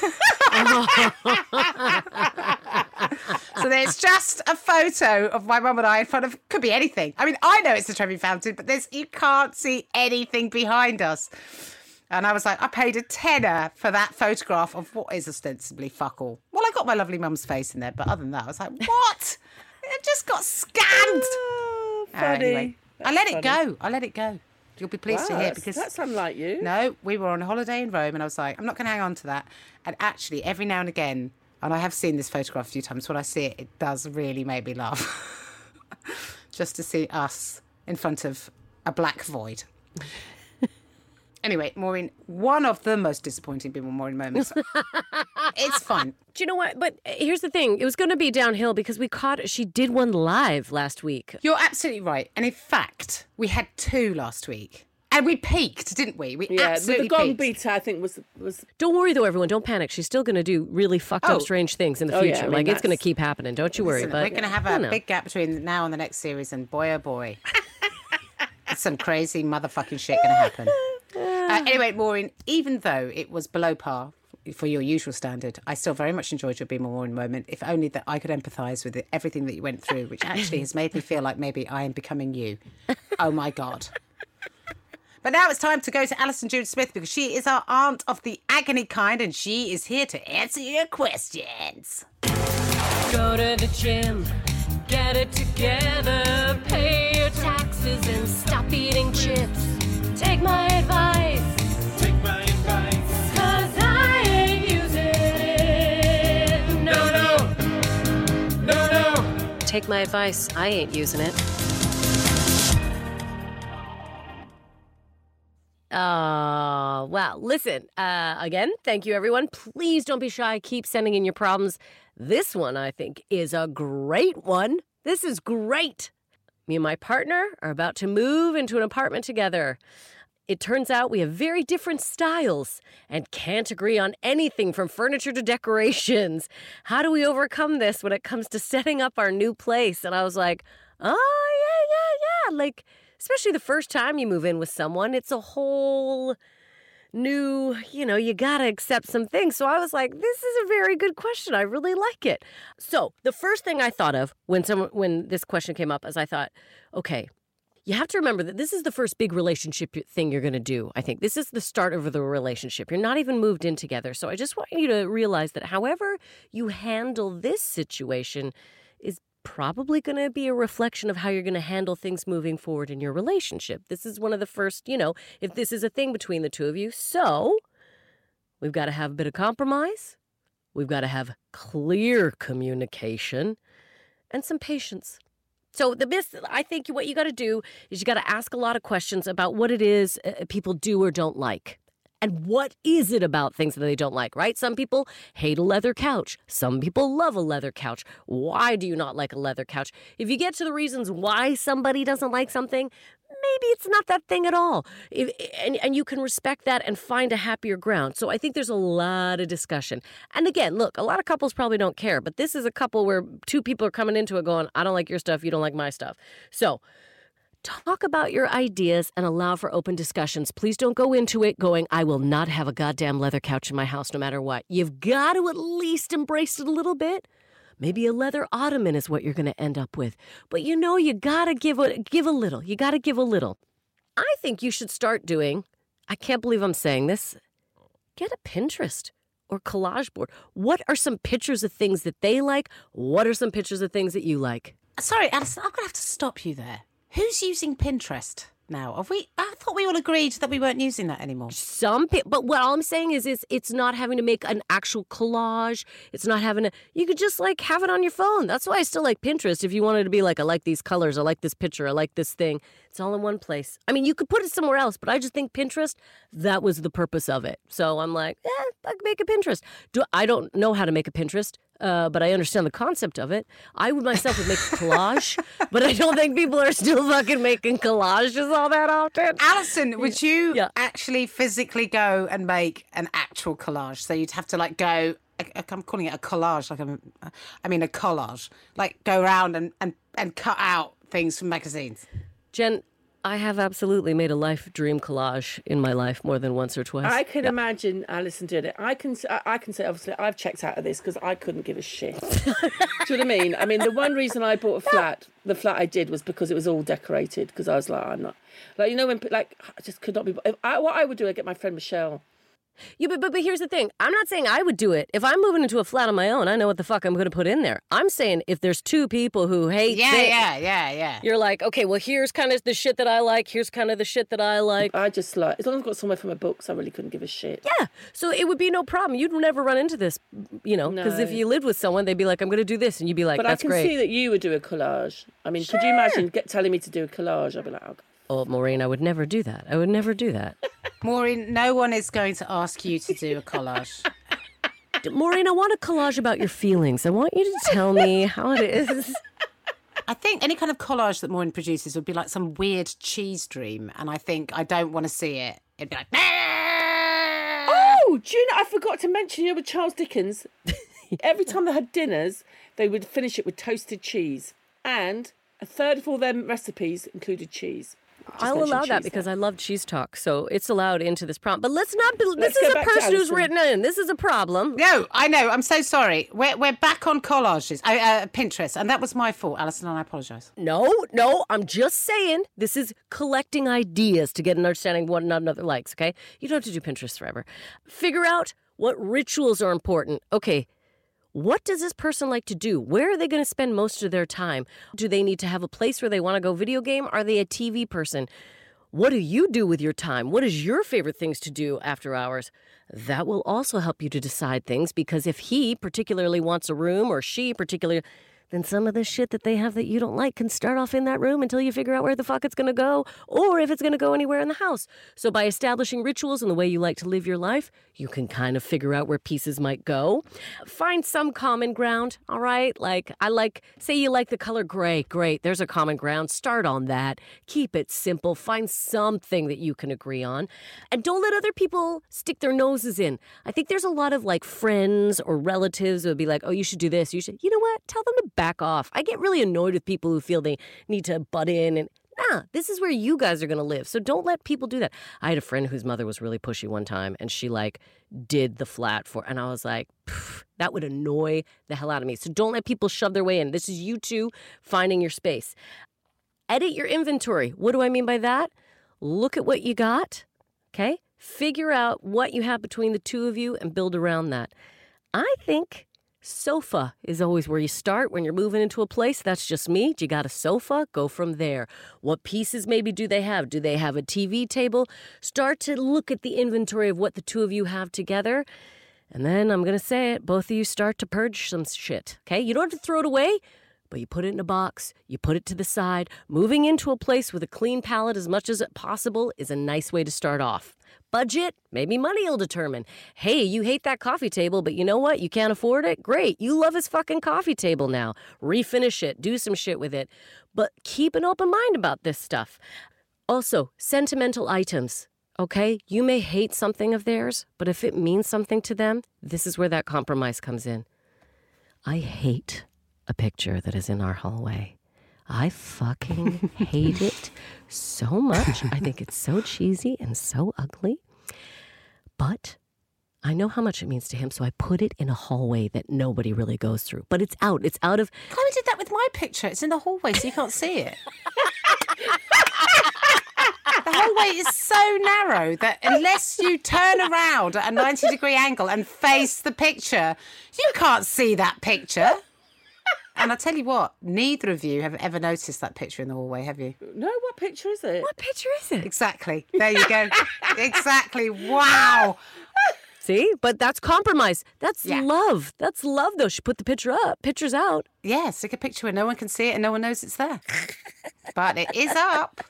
So there's just a photo of my mum and I in front of, could be anything. I mean, I know it's the Trevi Fountain, but there's you can't see anything behind us. And I was like, I paid a tenner for that photograph of what is ostensibly fuck all. Well, I got my lovely mum's face in there, but other than that, I was like, what? I just got scammed. Oh, funny. Uh, anyway, I let it funny. go. I let it go. You'll be pleased Wow, to hear that's- because that's unlike you. No, we were on a holiday in Rome, and I was like, I'm not going to hang on to that. And actually, every now and again, and I have seen this photograph a few times. When I see it, it does really make me laugh. Just to see us in front of a black void. Anyway, Maureen, one of the most disappointing Be More Maureen moments. It's fun. Do you know what? But here's the thing. It was going to be downhill because we caught, she did one live last week. You're absolutely right. And in fact, we had two last week. And we peaked, didn't we? We Yeah, absolutely the Gone peaked. Beater, I think, was... was Don't worry, though, everyone. Don't panic. She's still going to do really fucked Oh. up, strange things in the Oh, yeah, future. I mean, like, it's going to that's- keep happening. Don't you worry. Listen, but we're going to have you a know. big gap between now and the next series, and boy, oh boy, some crazy motherfucking shit going to happen. Uh, anyway, Maureen, even though it was below par for your usual standard, I still very much enjoyed your Be More Maureen moment, if only that I could empathise with it, everything that you went through, which actually has made me feel like maybe I am becoming you. Oh, my God. But now it's time to go to Alison June Smith because she is our aunt of the agony kind and she is here to answer your questions. Go to the gym, get it together, pay your taxes and stop eating chips. Take my advice. Take my advice. Cause I ain't using it. No, no. No, no. Take my advice. I ain't using it. Oh, well, listen, uh, again, thank you, everyone. Please don't be shy. Keep sending in your problems. This one, I think, is a great one. This is great. Me and my partner are about to move into an apartment together. It turns out we have very different styles and can't agree on anything from furniture to decorations. How do we overcome this when it comes to setting up our new place? And I was like, oh, yeah, yeah, yeah. Like, especially the first time you move in with someone, it's a whole new, you know, you got to accept some things. So I was like, this is a very good question. I really like it. So the first thing I thought of when someone, when this question came up is I thought, okay, you have to remember that this is the first big relationship thing you're going to do. I think this is the start of the relationship. You're not even moved in together. So I just want you to realize that however you handle this situation is probably going to be a reflection of how you're going to handle things moving forward in your relationship. This is one of the first, you know, if this is a thing between the two of you. So we've got to have a bit of compromise. We've got to have clear communication and some patience. So the best, I think what you got to do is you got to ask a lot of questions about what it is uh, people do or don't like. And what is it about things that they don't like, right? Some people hate a leather couch. Some people love a leather couch. Why do you not like a leather couch? If you get to the reasons why somebody doesn't like something, maybe it's not that thing at all. If, and, and you can respect that and find a happier ground. So I think there's a lot of discussion. And again, look, a lot of couples probably don't care, but this is a couple where two people are coming into it going, I don't like your stuff, you don't like my stuff. So talk about your ideas and allow for open discussions. Please don't go into it going, I will not have a goddamn leather couch in my house no matter what. You've got to at least embrace it a little bit. Maybe a leather ottoman is what you're going to end up with. But you know, you got to give a, give a little. You got to give a little. I think you should start doing, I can't believe I'm saying this, get a Pinterest or collage board. What are some pictures of things that they like? What are some pictures of things that you like? Sorry, Alison, I'm going to have to stop you there. Who's using Pinterest now? Have we? I thought we all agreed that we weren't using that anymore. Some people, but what all I'm saying is, is it's not having to make an actual collage. It's not having to, you could just like have it on your phone. That's why I still like Pinterest. If you wanted to be like, I like these colors, I like this picture, I like this thing. It's all in one place. I mean, you could put it somewhere else, but I just think Pinterest, that was the purpose of it. So I'm like, eh, I could make a Pinterest. Do I don't know how to make a Pinterest. Uh, but I understand the concept of it. I would myself would make a collage, but I don't think people are still fucking making collages all that often. Alison, would you Yeah. actually physically go and make an actual collage? So you'd have to like go, I'm calling it a collage, like a, I mean a collage, like go around and, and, and cut out things from magazines. Jen, I have absolutely made a life dream collage in my life more than once or twice. I can imagine Alison doing it. I can, I I can say, obviously, I've checked out of this because I couldn't give a shit. Do you know what I mean? I mean, the one reason I bought a flat, the flat I did, was because it was all decorated. Because I was like, I'm not, like, you know, when like I just could not be. If I, what I would do, I get my friend Michelle. Yeah, but, but but here's the thing. I'm not saying I would do it. If I'm moving into a flat on my own, I know what the fuck I'm going to put in there. I'm saying if there's two people who hate Yeah, things, yeah, yeah, yeah. you're like, okay, well, here's kind of the shit that I like. Here's kind of the shit that I like. I just like, as long as I've got somewhere for my books, I really couldn't give a shit. Yeah. So it would be no problem. You'd never run into this, you know, because No. if you lived with someone, they'd be like, I'm going to do this. And you'd be like, But that's I can great. see that you would do a collage. I mean, could you imagine get, telling me to do a collage? I'd be like, okay. Oh, Maureen, I would never do that. I would never do that. Maureen, no one is going to ask you to do a collage. Maureen, I want a collage about your feelings. I want you to tell me how it is. I think any kind of collage that Maureen produces would be like some weird cheese dream, and I think I don't want to see it. It'd be like, Oh, do you know, I forgot to mention, you know, with Charles Dickens, every time they had dinners, they would finish it with toasted cheese. And a third of all their recipes included cheese. Just I'll mention allow that cheese because there. I love cheese talk, so it's allowed into this prompt. But let's not. Be, Let's this go is a back to person who's Alison. written in. This is a problem. no, I know. I'm so sorry. We're we're back on collages, uh, uh, Pinterest, and that was my fault, Alison, and I apologise. No, no, I'm just saying this is collecting ideas to get an understanding of what another likes, okay? You don't have to do Pinterest forever. Figure out what rituals are important. Okay, what does this person like to do? Where are they going to spend most of their time? Do they need to have a place where they want to go video game? Are they a T V person? What do you do with your time? What is your favorite things to do after hours? That will also help you to decide things, because if he particularly wants a room or she particularly, then some of the shit that they have that you don't like can start off in that room until you figure out where the fuck it's going to go, or if it's going to go anywhere in the house. So by establishing rituals and the way you like to live your life, you can kind of figure out where pieces might go. Find some common ground, all right? Like, I like, say you like the color gray. Great, there's a common ground. Start on that. Keep it simple. Find something that you can agree on. And don't let other people stick their noses in. I think there's a lot of like friends or relatives who would be like, oh, you should do this. You should, you know what? Tell them to back off. I get really annoyed with people who feel they need to butt in, and nah, this is where you guys are going to live. So don't let people do that. I had a friend whose mother was really pushy one time, and she like did the flat for, and I was like, that would annoy the hell out of me. So don't let people shove their way in. This is you two finding your space. Edit your inventory. What do I mean by that? Look at what you got, okay? Figure out what you have between the two of you and build around that. I think sofa is always where you start when you're moving into a place. That's just me. You got a sofa? Go from there. What pieces maybe do they have? Do they have a T V table? Start to look at the inventory of what the two of you have together. And then I'm going to say it, both of you start to purge some shit, okay? You don't have to throw it away, but you put it in a box, you put it to the side. Moving into a place with a clean palette as much as possible is a nice way to start off. Budget, maybe money will determine. Hey, you hate that coffee table, but you know what? You can't afford it? Great. You love his fucking coffee table now. Refinish it. Do some shit with it. But keep an open mind about this stuff. Also, sentimental items. Okay, you may hate something of theirs, but if it means something to them, this is where that compromise comes in. I hate a picture that is in our hallway. I fucking hate it so much. I think it's so cheesy and so ugly. But I know how much it means to him, so I put it in a hallway that nobody really goes through. But it's out. It's out of... Chloe did that with my picture. It's in the hallway, so you can't see it. The hallway is so narrow that unless you turn around at a ninety degree angle and face the picture, you can't see that picture. And I tell you what, neither of you have ever noticed that picture in the hallway, have you? No, what picture is it? What picture is it? Exactly. There you go. Exactly. Wow. See? But that's compromise. That's Yeah. love. That's love, though. She put the picture up. Picture's out. Yeah, stick a picture where no one can see it and no one knows it's there. But it is up.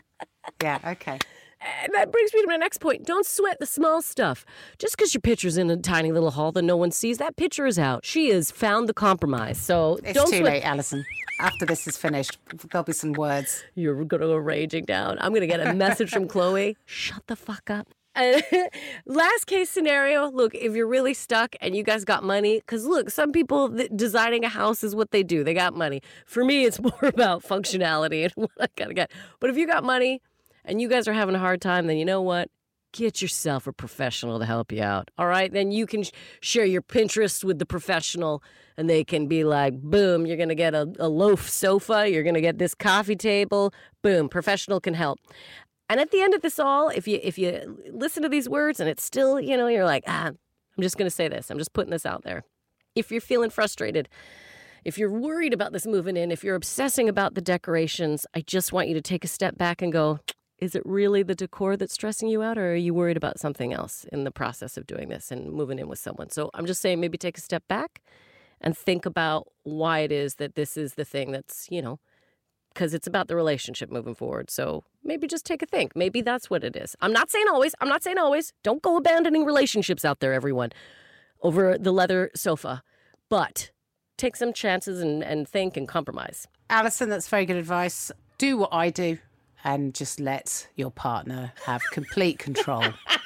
Yeah, okay. And that brings me to my next point. Don't sweat the small stuff. Just because your picture's in a tiny little hall that no one sees, that picture is out. She has found the compromise. So It's don't too sweat. late, Alison. After this is finished, there'll be some words. You're going to go raging down. I'm going to get a message from Chloe. Shut the fuck up. And last case scenario, look, if you're really stuck and you guys got money, because look, some people, th- designing a house is what they do. They got money. For me, it's more about functionality and what I got to get. But if you got money and you guys are having a hard time, then you know what? Get yourself a professional to help you out. All right? Then you can sh- share your Pinterest with the professional and they can be like, boom, you're going to get a, a loaf sofa. You're going to get this coffee table. Boom, professional can help. And at the end of this all, if you if you listen to these words and it's still, you know, you're like, ah, I'm just going to say this. I'm just putting this out there. If you're feeling frustrated, if you're worried about this moving in, if you're obsessing about the decorations, I just want you to take a step back and go, is it really the decor that's stressing you out, or are you worried about something else in the process of doing this and moving in with someone? So I'm just saying maybe take a step back and think about why it is that this is the thing that's, you know, because it's about the relationship moving forward. So maybe just take a think. Maybe that's what it is. I'm not saying always. I'm not saying always. Don't go abandoning relationships out there, everyone, over the leather sofa. But take some chances and, and think and compromise. Alison, that's very good advice. Do what I do and just let your partner have complete control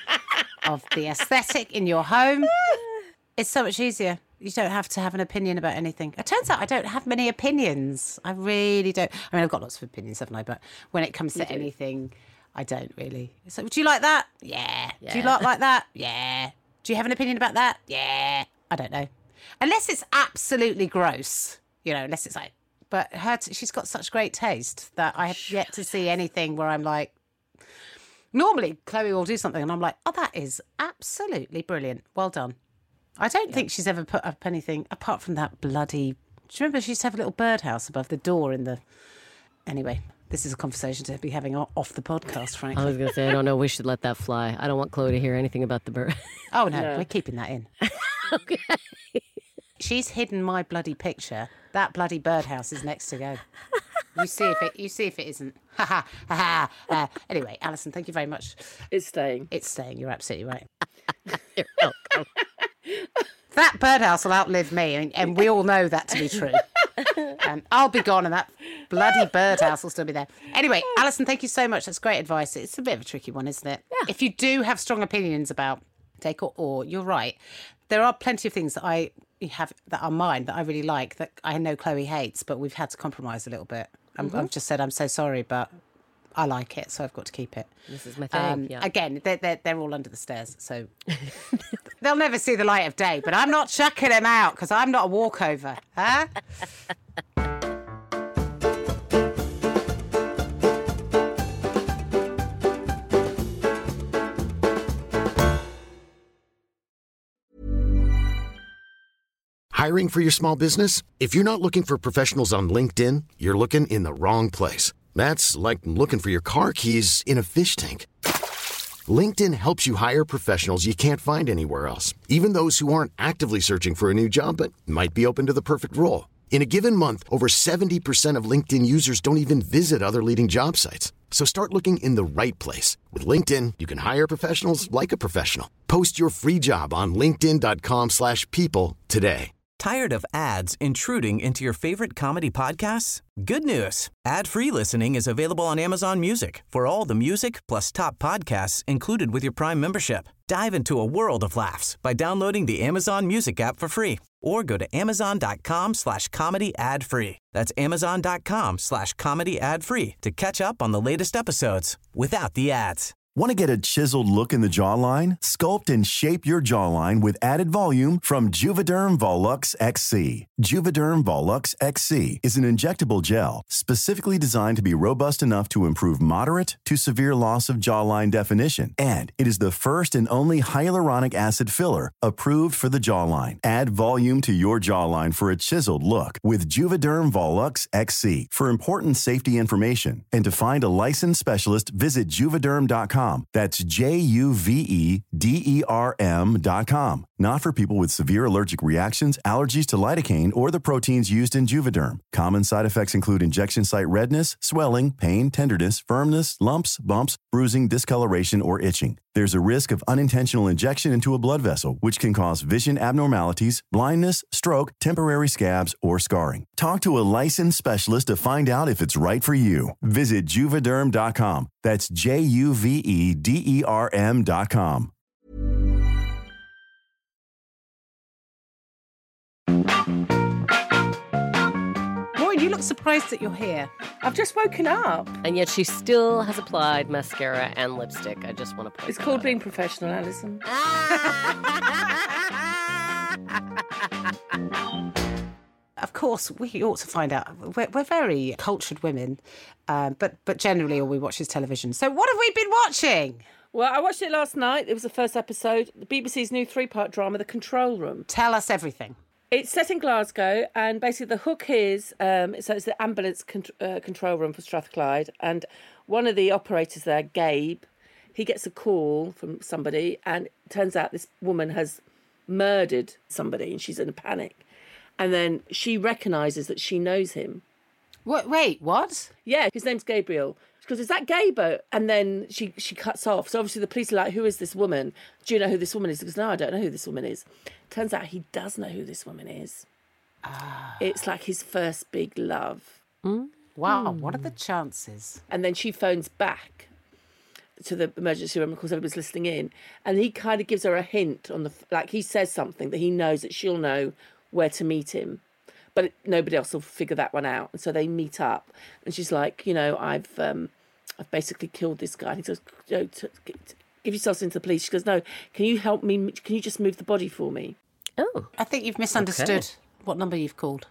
of the aesthetic in your home. It's so much easier. You don't have to have an opinion about anything. It turns out I don't have many opinions. I really don't. I mean, I've got lots of opinions, haven't I? But when it comes to anything, I don't really. So, do you like that? Yeah. Yeah. Do you like like that? Yeah. Do you have an opinion about that? Yeah. I don't know. Unless it's absolutely gross, you know, unless it's like, but her, t- she's got such great taste that I have yet to see anything where I'm like, normally Chloe will do something and I'm like, oh, that is absolutely brilliant. Well done. I don't think she's ever put up anything apart from that bloody... Do you remember she used to have a little birdhouse above the door in the... Anyway, this is a conversation to be having o- off the podcast, frankly. I was going to say, I don't know. We should let that fly. I don't want Chloe to hear anything about the bird. Oh, no, No. we're keeping that in. Okay. She's hidden my bloody picture. That bloody birdhouse is next to go. You see if it. You see if it isn't. Ha ha ha ha. Uh, anyway, Alison, thank you very much. It's staying. It's staying. You're absolutely right. You're welcome. That birdhouse will outlive me, and, and we all know that to be true. Um, I'll be gone, and that bloody birdhouse will still be there. Anyway, Alison, thank you so much. That's great advice. It's a bit of a tricky one, isn't it? Yeah. If you do have strong opinions about take or or, you're right. There are plenty of things that I have that are mine that I really like that I know Chloe hates, but we've had to compromise a little bit. I'm, I've just said I'm so sorry, but I like it, so I've got to keep it. This is my thing. Um, yeah. Again, they're, they're, they're all under the stairs, so they'll never see the light of day, but I'm not chucking them out because I'm not a walkover. Huh? Hiring for your small business? If you're not looking for professionals on LinkedIn, you're looking in the wrong place. That's like looking for your car keys in a fish tank. LinkedIn helps you hire professionals you can't find anywhere else, even those who aren't actively searching for a new job but might be open to the perfect role. In a given month, over seventy percent of LinkedIn users don't even visit other leading job sites. So start looking in the right place. With LinkedIn, you can hire professionals like a professional. Post your free job on linkedin.com slash people today. Tired of ads intruding into your favorite comedy podcasts? Good news. Ad-free listening is available on Amazon Music for all the music plus top podcasts included with your Prime membership. Dive into a world of laughs by downloading the Amazon Music app for free or go to amazon.com slash comedy ad free. That's amazon.com slash comedy ad free to catch up on the latest episodes without the ads. Want to get a chiseled look in the jawline? Sculpt and shape your jawline with added volume from Juvederm Volux X C. Juvederm Volux X C is an injectable gel specifically designed to be robust enough to improve moderate to severe loss of jawline definition. And it is the first and only hyaluronic acid filler approved for the jawline. Add volume to your jawline for a chiseled look with Juvederm Volux X C. For important safety information and to find a licensed specialist, visit juvederm dot com. That's J U V E D E R M dot com. Not for people with severe allergic reactions, allergies to lidocaine, or the proteins used in Juvederm. Common side effects include injection site redness, swelling, pain, tenderness, firmness, lumps, bumps, bruising, discoloration, or itching. There's a risk of unintentional injection into a blood vessel, which can cause vision abnormalities, blindness, stroke, temporary scabs, or scarring. Talk to a licensed specialist to find out if it's right for you. Visit Juvederm dot com. That's J U V E D E R M dot com. Maureen, you look surprised that you're here. I've just woken up. And yet she still has applied mascara and lipstick. I just want to point It's that called out. being professional, Alison. Of course, we ought to find out. We're, we're very cultured women, uh, but but generally all we watch is television. So what have we been watching? Well, I watched it last night. It was the first episode. The B B C's new three-part drama, The Control Room. Tell us everything. It's set in Glasgow, and basically the hook is, um, so it's the ambulance con- uh, control room for Strathclyde, and one of the operators there, Gabe, he gets a call from somebody, and it turns out this woman has murdered somebody, and she's in a panic. And then she recognises that she knows him. What? Wait, what? Yeah, his name's Gabriel. She goes, is that Gabo? And then she, she cuts off. So obviously the police are like, who is this woman? Do you know who this woman is? He goes, no, I don't know who this woman is. Turns out he does know who this woman is. Ah. It's like his first big love. Mm? Wow, mm. What are the chances? And then she phones back to the emergency room, of course everybody's listening in. And he kind of gives her a hint on the, like he says something that he knows that she'll know where to meet him. But nobody else will figure that one out. And so they meet up. And she's like, you know, I've um, I've basically killed this guy. And he goes, you know, to, to, give yourselves into the police. She goes, no, can you help me? Can you just move the body for me? Oh. I think you've misunderstood okay. what number you've called.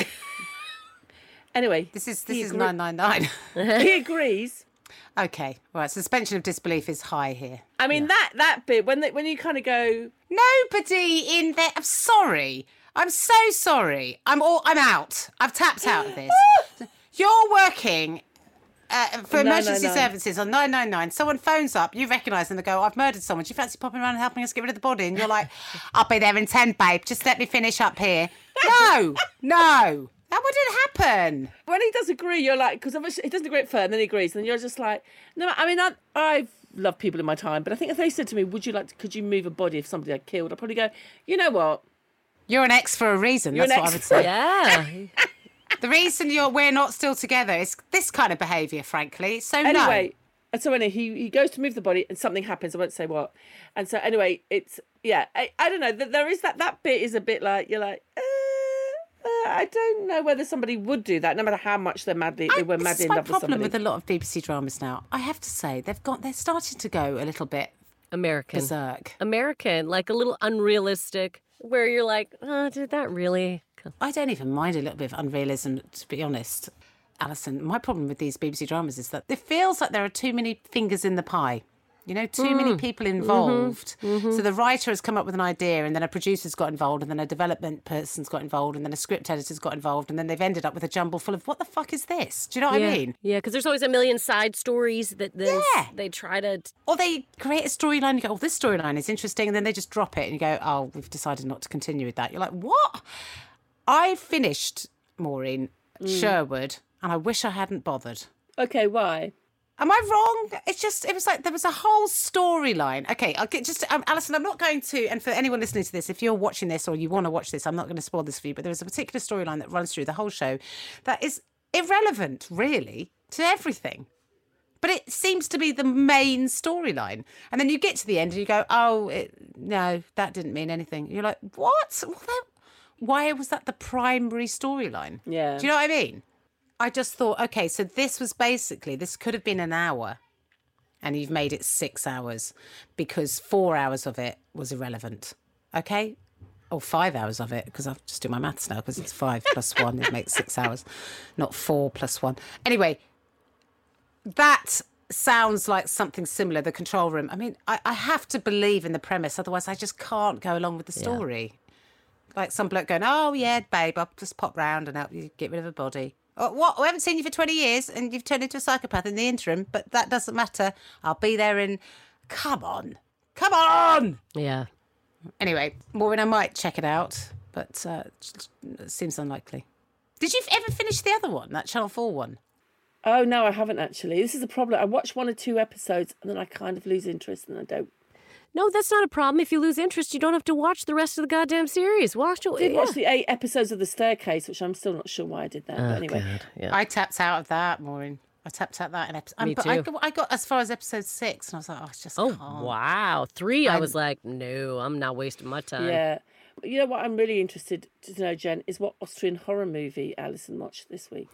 Anyway. This is this is agree- nine nine nine. He agrees. Okay, right. Suspension of disbelief is high here. I mean, yeah. that that bit, when they, when you kind of go... Nobody in there... I'm sorry. I'm so sorry. I'm all. I'm out. I've tapped out of this. You're working uh, for emergency services on nine nine nine. Someone phones up. You recognise them and go, I've murdered someone. Do you fancy popping around and helping us get rid of the body? And you're like, I'll be there in ten, babe. Just let me finish up here. No, no. That wouldn't happen. When he does agree, you're like, because obviously he doesn't agree at first, and then he agrees, and you're just like, no, I mean, I, I've loved people in my time, but I think if they said to me, would you like to, could you move a body if somebody had killed? I'd probably go, you know what? You're an ex for a reason. You're That's what I would say. Yeah. The reason you're we're not still together is this kind of behaviour, frankly. So anyway, no. And so anyway, he he goes to move the body, and something happens. I won't say what. And so anyway, it's yeah. I, I don't know. There is that that bit is a bit like you're like. Uh, uh, I don't know whether somebody would do that, no matter how much they're madly they I, were madly in love with somebody. This is my problem with a lot of B B C dramas now. I have to say they've got they're starting to go a little bit American, berserk. American, like a little unrealistic. Where you're like, oh, did that really? I don't even mind a little bit of unrealism, to be honest, Alison. My problem with these B B C dramas is that it feels like there are too many fingers in the pie. You know, too mm. many people involved. Mm-hmm. Mm-hmm. So the writer has come up with an idea, and then a producer's got involved, and then a development person's got involved, and then a script editor's got involved, and then they've ended up with a jumble full of, what the fuck is this? Do you know what yeah. I mean? Yeah, because there's always a million side stories that this, yeah. they try to... Or they create a storyline, you go, oh, this storyline is interesting, and then they just drop it, and you go, oh, we've decided not to continue with that. You're like, what? I finished, Maureen, mm. Sherwood, and I wish I hadn't bothered. Okay, why? Am I wrong? It's just, it was like there was a whole storyline. Okay, I'll get just, um, Alison, I'm not going to, and for anyone listening to this, if you're watching this or you want to watch this, I'm not going to spoil this for you, but there was a particular storyline that runs through the whole show that is irrelevant, really, to everything. But it seems to be the main storyline. And then you get to the end and you go, oh, it, no, that didn't mean anything. You're like, what? Well, that, why was that the primary storyline? Yeah. Do you know what I mean? I just thought, okay, so this was basically, this could have been an hour and you've made it six hours because four hours of it was irrelevant. Okay? Or five hours of it, because I've just do my maths now, because it's five plus one, it makes six hours, not four plus one. Anyway, that sounds like something similar, the control room. I mean, I, I have to believe in the premise, otherwise I just can't go along with the story. Yeah. Like some bloke going, oh, yeah, babe, I'll just pop round and help you get rid of a body. Oh, what? I haven't seen you for twenty years and you've turned into a psychopath in the interim, but that doesn't matter. I'll be there in... Come on. Come on! Yeah. Anyway, Maureen, I might check it out, but uh, it seems unlikely. Did you ever finish the other one, that Channel four one? Oh, no, I haven't actually. This is the problem. I watch one or two episodes and then I kind of lose interest and I don't. No, that's not a problem. If you lose interest, you don't have to watch the rest of the goddamn series. Watch it. I did yeah. watch the eight episodes of The Staircase, which I'm still not sure why I did that. Oh, but anyway. God. Yeah. I tapped out of that, Maureen. I tapped out that in episode. Me but too. I, got- I got as far as episode six, and I was like, oh, it's just Oh, can't. wow. Three, I I'm- was like, no, I'm not wasting my time. Yeah. You know what I'm really interested to know, Jen, is what Austrian horror movie Alison watched this week.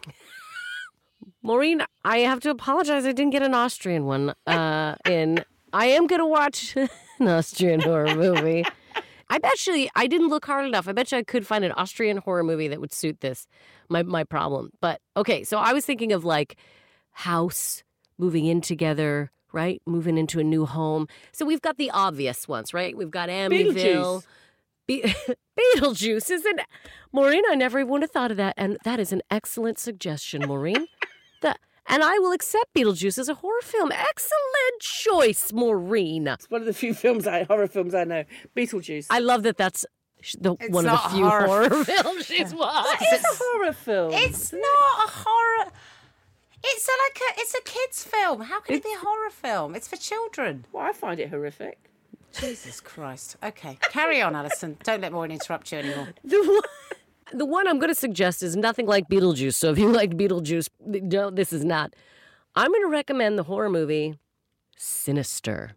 Maureen, I have to apologize. I didn't get an Austrian one uh, in. I am going to watch an Austrian horror movie. I bet you I didn't look hard enough. I bet you I could find an Austrian horror movie that would suit this, my my problem. But, okay, so I was thinking of, like, house, moving in together, right? Moving into a new home. So we've got the obvious ones, right? We've got Amityville. Be- Beetlejuice is an... Maureen, I never even would have thought of that. And that is an excellent suggestion, Maureen. That, and I will accept Beetlejuice as a horror film. Excellent choice, Maureen. It's one of the few films, I horror films I know. Beetlejuice. I love that that's sh- the, It's one of not the few horror. horror films she's watched. It's a horror film. It's not a horror... It's a, like a... It's a kid's film. How can it be a horror film? It's for children. Well, I find it horrific. Jesus Christ. Okay, carry on, Alison. Don't let Maureen interrupt you anymore. The one, the one I'm going to suggest is nothing like Beetlejuice. So if you liked Beetlejuice, no, this is not. I'm going to recommend the horror movie Sinister,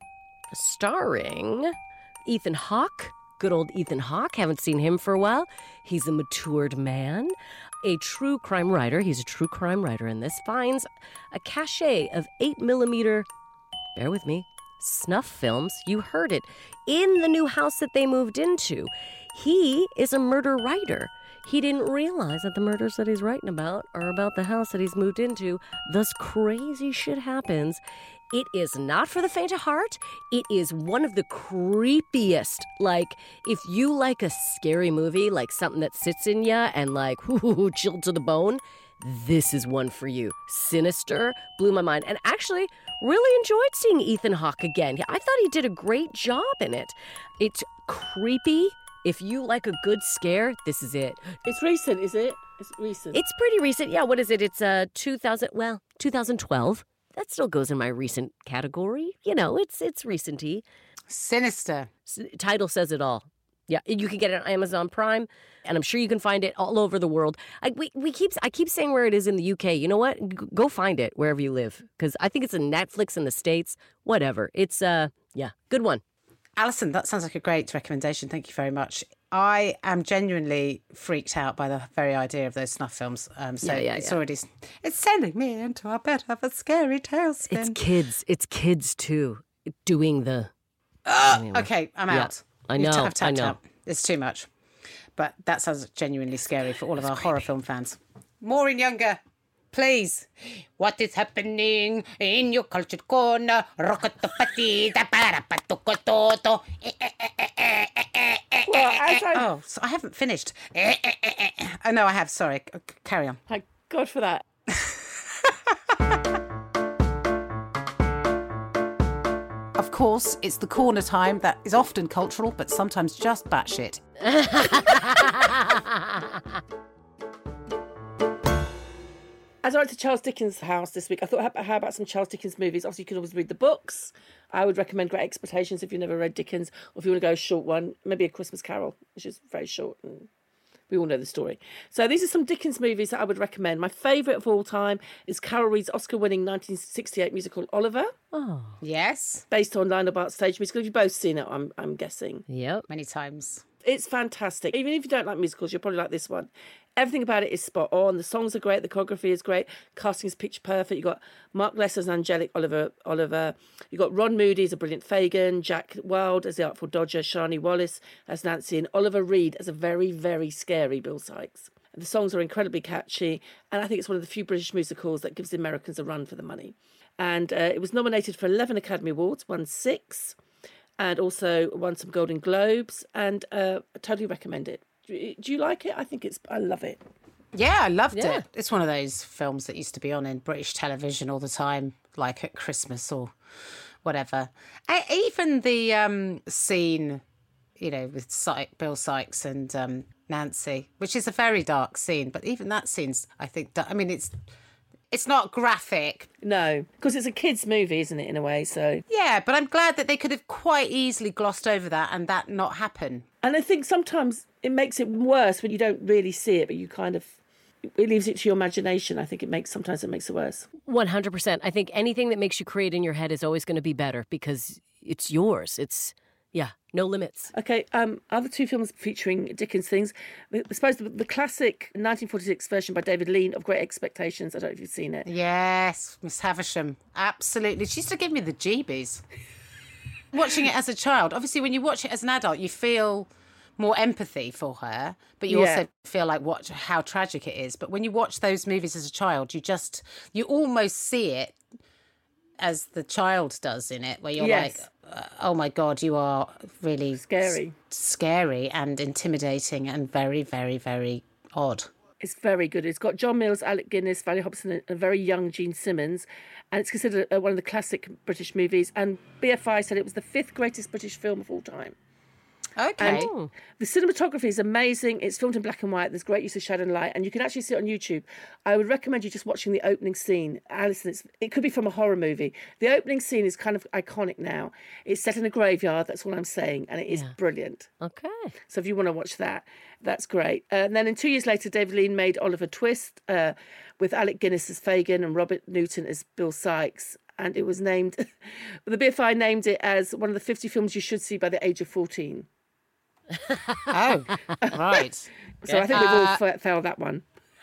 starring Ethan Hawke. Good old Ethan Hawke. Haven't seen him for a while. He's a matured man, a true crime writer. He's a true crime writer in this. Finds a cachet of eight millimeter, bear with me, snuff films. You heard it. In the new house that they moved into. He is a murder writer. He didn't realize that the murders that he's writing about are about the house that he's moved into. Thus, crazy shit happens. It is not for the faint of heart. It is one of the creepiest. Like, if you like a scary movie, like something that sits in ya and like, whoo, chill to the bone, this is one for you. Sinister blew my mind. And actually, really enjoyed seeing Ethan Hawke again. I thought he did a great job in it. It's creepy. If you like a good scare, this is it. It's recent, is it? It's recent. It's pretty recent. Yeah, what is it? It's uh two thousand, well, two thousand twelve. That still goes in my recent category. You know, it's it's recent-y. Sinister. S- title says it all. Yeah, you can get it on Amazon Prime, and I'm sure you can find it all over the world. I, we, we keep I keep saying where it is in the U K. You know what? G- go find it wherever you live, because I think it's in Netflix in the States. Whatever. It's, uh, yeah, good one. Alison, that sounds like a great recommendation. Thank you very much. I am genuinely freaked out by the very idea of those snuff films. Um, so Yeah, yeah, it's yeah. already... It's sending me into a bit of a scary tailspin. It's kids. It's kids, too, doing the... Uh, Anyway. Okay, I'm Yeah, out. I You've know, t- I've tapped I know. out. It's too much. But that sounds genuinely scary for all of our horror film fans. Maureen Younger, please. What is happening in your cultured corner? Well, as I... Oh, so I haven't finished. Oh, no, I have. Sorry. C- Carry on. Thank God for that. Of course, it's the corner time that is often cultural, but sometimes just batshit. As I went to Charles Dickens' house this week, I thought, how, how about some Charles Dickens movies? Obviously, you can always read the books. I would recommend Great Expectations if you've never read Dickens, or if you want to go a short one, maybe A Christmas Carol, which is very short and we all know the story. So these are some Dickens movies that I would recommend. My favourite of all time is Carol Reed's Oscar-winning nineteen sixty-eight musical Oliver. Oh, yes. Based on Lionel Bart's stage musical. You've both seen it, I'm, I'm guessing. Yep. Many times. It's fantastic. Even if you don't like musicals, you'll probably like this one. Everything about it is spot on. The songs are great. The choreography is great. Casting is picture perfect. You've got Mark Lesser as Angelic Oliver. Oliver. You've got Ron Moody as a brilliant Fagin, Jack Wilde as the Artful Dodger, Shani Wallace as Nancy, and Oliver Reed as a very, very scary Bill Sikes. The songs are incredibly catchy, and I think it's one of the few British musicals that gives the Americans a run for the money. And uh, it was nominated for eleven Academy Awards, won six, and also won some Golden Globes, and uh, I totally recommend it. Do you like it? I think it's, I love it. Yeah, I loved Yeah. it. It's one of those films that used to be on in British television all the time, like at Christmas or whatever. I, even the um, scene, you know, with Sy- Bill Sikes and um, Nancy, which is a very dark scene, but even that scene's, I think, da- I mean, it's it's not graphic. No, because it's a kids' movie, isn't it, in a way? So Yeah, but I'm glad that they could have quite easily glossed over that and that not happen. And I think sometimes it makes it worse when you don't really see it, but you kind of, it leaves it to your imagination. I think it makes, sometimes it makes it worse. one hundred percent. I think anything that makes you create in your head is always going to be better because it's yours. It's, yeah, no limits. Okay, um, other two films featuring Dickens things. I suppose the, the classic nineteen forty-six version by David Lean of Great Expectations. I don't know if you've seen it. Yes, Miss Havisham. Absolutely. She used to give me the jeebies. Watching it as a child, obviously when you watch it as an adult, you feel more empathy for her, but you Yeah. also feel like what how tragic it is. But when you watch those movies as a child, you just, you almost see it as the child does in it, where you're Yes. like, uh, oh my God, you are really Scary. s- scary and intimidating and very, very, very odd. It's very good. It's got John Mills, Alec Guinness, Valerie Hobson, and a very young Gene Simmons. And it's considered uh, one of the classic British movies. And B F I said it was the fifth greatest British film of all time. Okay. And the cinematography is amazing. It's filmed in black and white. There's great use of shadow and light, and you can actually see it on YouTube. I would recommend you just watching the opening scene. Alison, it's, it could be from a horror movie. The opening scene is kind of iconic now. It's set in a graveyard, that's all I'm saying, and it is Yeah. brilliant. Okay. So if you want to watch that, that's great. Uh, and then in two years later, David Lean made Oliver Twist uh, with Alec Guinness as Fagin and Robert Newton as Bill Sikes. And it was named, the B F I named it as one of the fifty films you should see by the age of fourteen. Oh, right. So I think we've all Uh, fa- failed that one.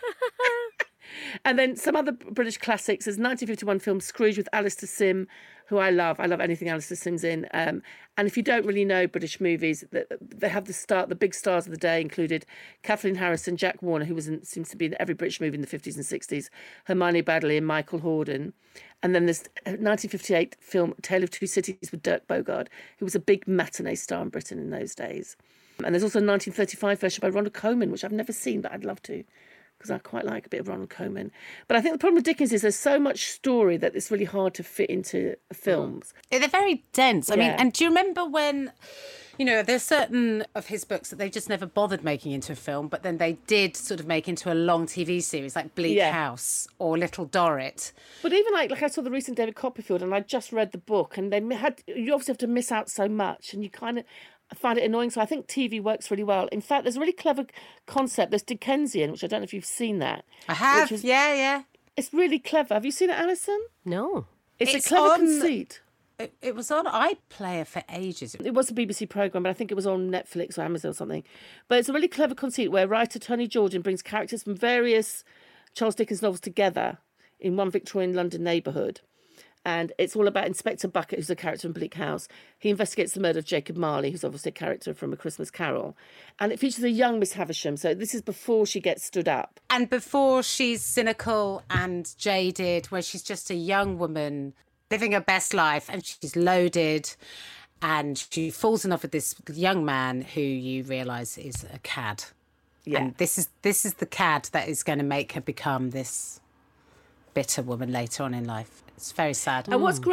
And then some other British classics. There's nineteen fifty-one film Scrooge with Alistair Sim, who I love. I love anything Alistair Sim's in. Um, and if you don't really know British movies, they, they have the start. The big stars of the day included Kathleen Harrison, Jack Warner, who was in, seems to be in every British movie in the fifties and sixties, Hermione Baddeley and Michael Hordern. And then there's nineteen fifty-eight film Tale of Two Cities with Dirk Bogarde, who was a big matinee star in Britain in those days. And there's also a nineteen thirty-five version by Ronald Koeman, which I've never seen, but I'd love to, because I quite like a bit of Ronald Koeman. But I think the problem with Dickens is there's so much story that it's really hard to fit into films. They're very dense. I mean, Yeah. and do you remember when, you know, there's certain of his books that they just never bothered making into a film, but then they did sort of make into a long T V series like Bleak Yeah. House or Little Dorrit. But even like like I saw the recent David Copperfield, and I just read the book, and they had you obviously have to miss out so much, and you kind of find it annoying. So I think T V works really well. In fact, there's a really clever concept. There's Dickensian, which I don't know if you've seen that. I have, which is- yeah, yeah. It's really clever. Have you seen it, Alison? No. It's, It's a clever on- conceit. It, it was on iPlayer for ages. It was a B B C programme, but I think it was on Netflix or Amazon or something. But it's a really clever conceit where writer Tony Jordan brings characters from various Charles Dickens novels together in one Victorian London neighbourhood. And it's all about Inspector Bucket, who's a character in Bleak House. He investigates the murder of Jacob Marley, who's obviously a character from A Christmas Carol. And it features a young Miss Havisham, so this is before she gets stood up. And before she's cynical and jaded, where she's just a young woman living her best life and she's loaded and she falls in love with this young man who you realise is a cad. Yeah. And this is this is the cad that is going to make her become this bitter woman later on in life. It's very sad. And what's great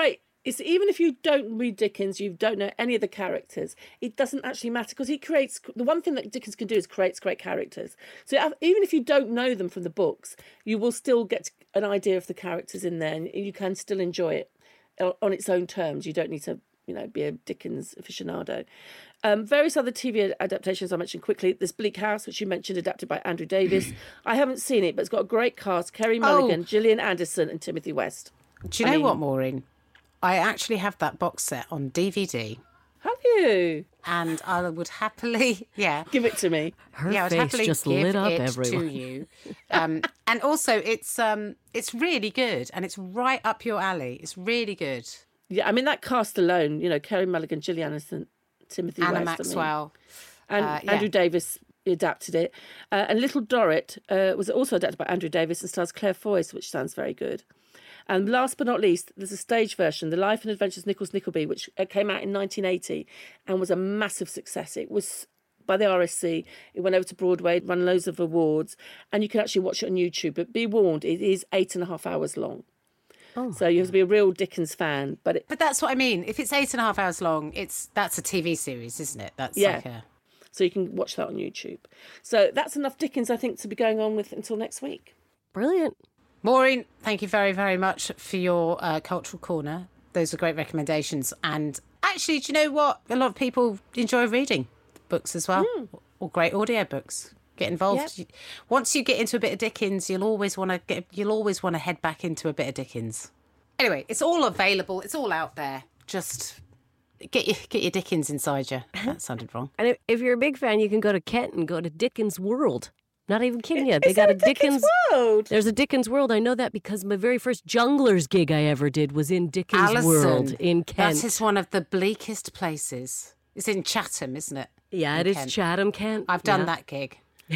it's even if you don't read Dickens, you don't know any of the characters, it doesn't actually matter because he creates, the one thing that Dickens can do is creates great characters. So even if you don't know them from the books, you will still get an idea of the characters in there and you can still enjoy it on its own terms. You don't need to, you know, be a Dickens aficionado. Um, various other T V adaptations I mentioned quickly. There's Bleak House, which you mentioned, adapted by Andrew Davis. I haven't seen it, but it's got a great cast. Kerry Mulligan, oh. Gillian Anderson and Timothy West. Do you I know mean, what, Maureen? I actually have that box set on D V D. Have you? And I would happily, yeah. Give it to me. Her yeah, I'd face happily just give lit up it everyone. to you. Um, and also, it's um, it's really good and it's right up your alley. It's really good. Yeah, I mean, that cast alone, you know, Kerry Mulligan, Gillian Anderson, Timothy Anna West. Maxwell. I mean. And uh, yeah. Andrew Davis adapted it. Uh, and Little Dorrit uh, was also adapted by Andrew Davis and stars Claire Foy, which sounds very good. And last but not least, there's a stage version, The Life and Adventures of Nicholas Nickleby, which came out in nineteen eighty and was a massive success. It was by the R S C. It went over to Broadway, won loads of awards, and you can actually watch it on YouTube. But be warned, it is eight and a half hours long. Oh, so you have to be a real Dickens fan. But it, but that's what I mean. If it's eight and a half hours long, it's that's a T V series, isn't it? That's yeah. like a... So you can watch that on YouTube. So that's enough Dickens, I think, to be going on with until next week. Brilliant. Maureen, thank you very, very much for your uh, Cultural Corner. Those are great recommendations. And actually, do you know what? A lot of people enjoy reading books as well, mm. or great audiobooks. Get involved. Yep. Once you get into a bit of Dickens, you'll always want to get. You'll always want to head back into a bit of Dickens. Anyway, it's all available. It's all out there. Just get your get your Dickens inside you. That sounded wrong. And if, if you're a big fan, you can go to Kent and go to Dickens World. Not even kidding you. They Is got there a Dickens, Dickens World. There's a Dickens World. I know that because my very first Junglers gig I ever did was in Dickens Alison, World in Kent. That is one of the bleakest places. It's in Chatham, isn't it? Yeah, it in is Kent. Chatham, Kent. I've done yeah. that gig.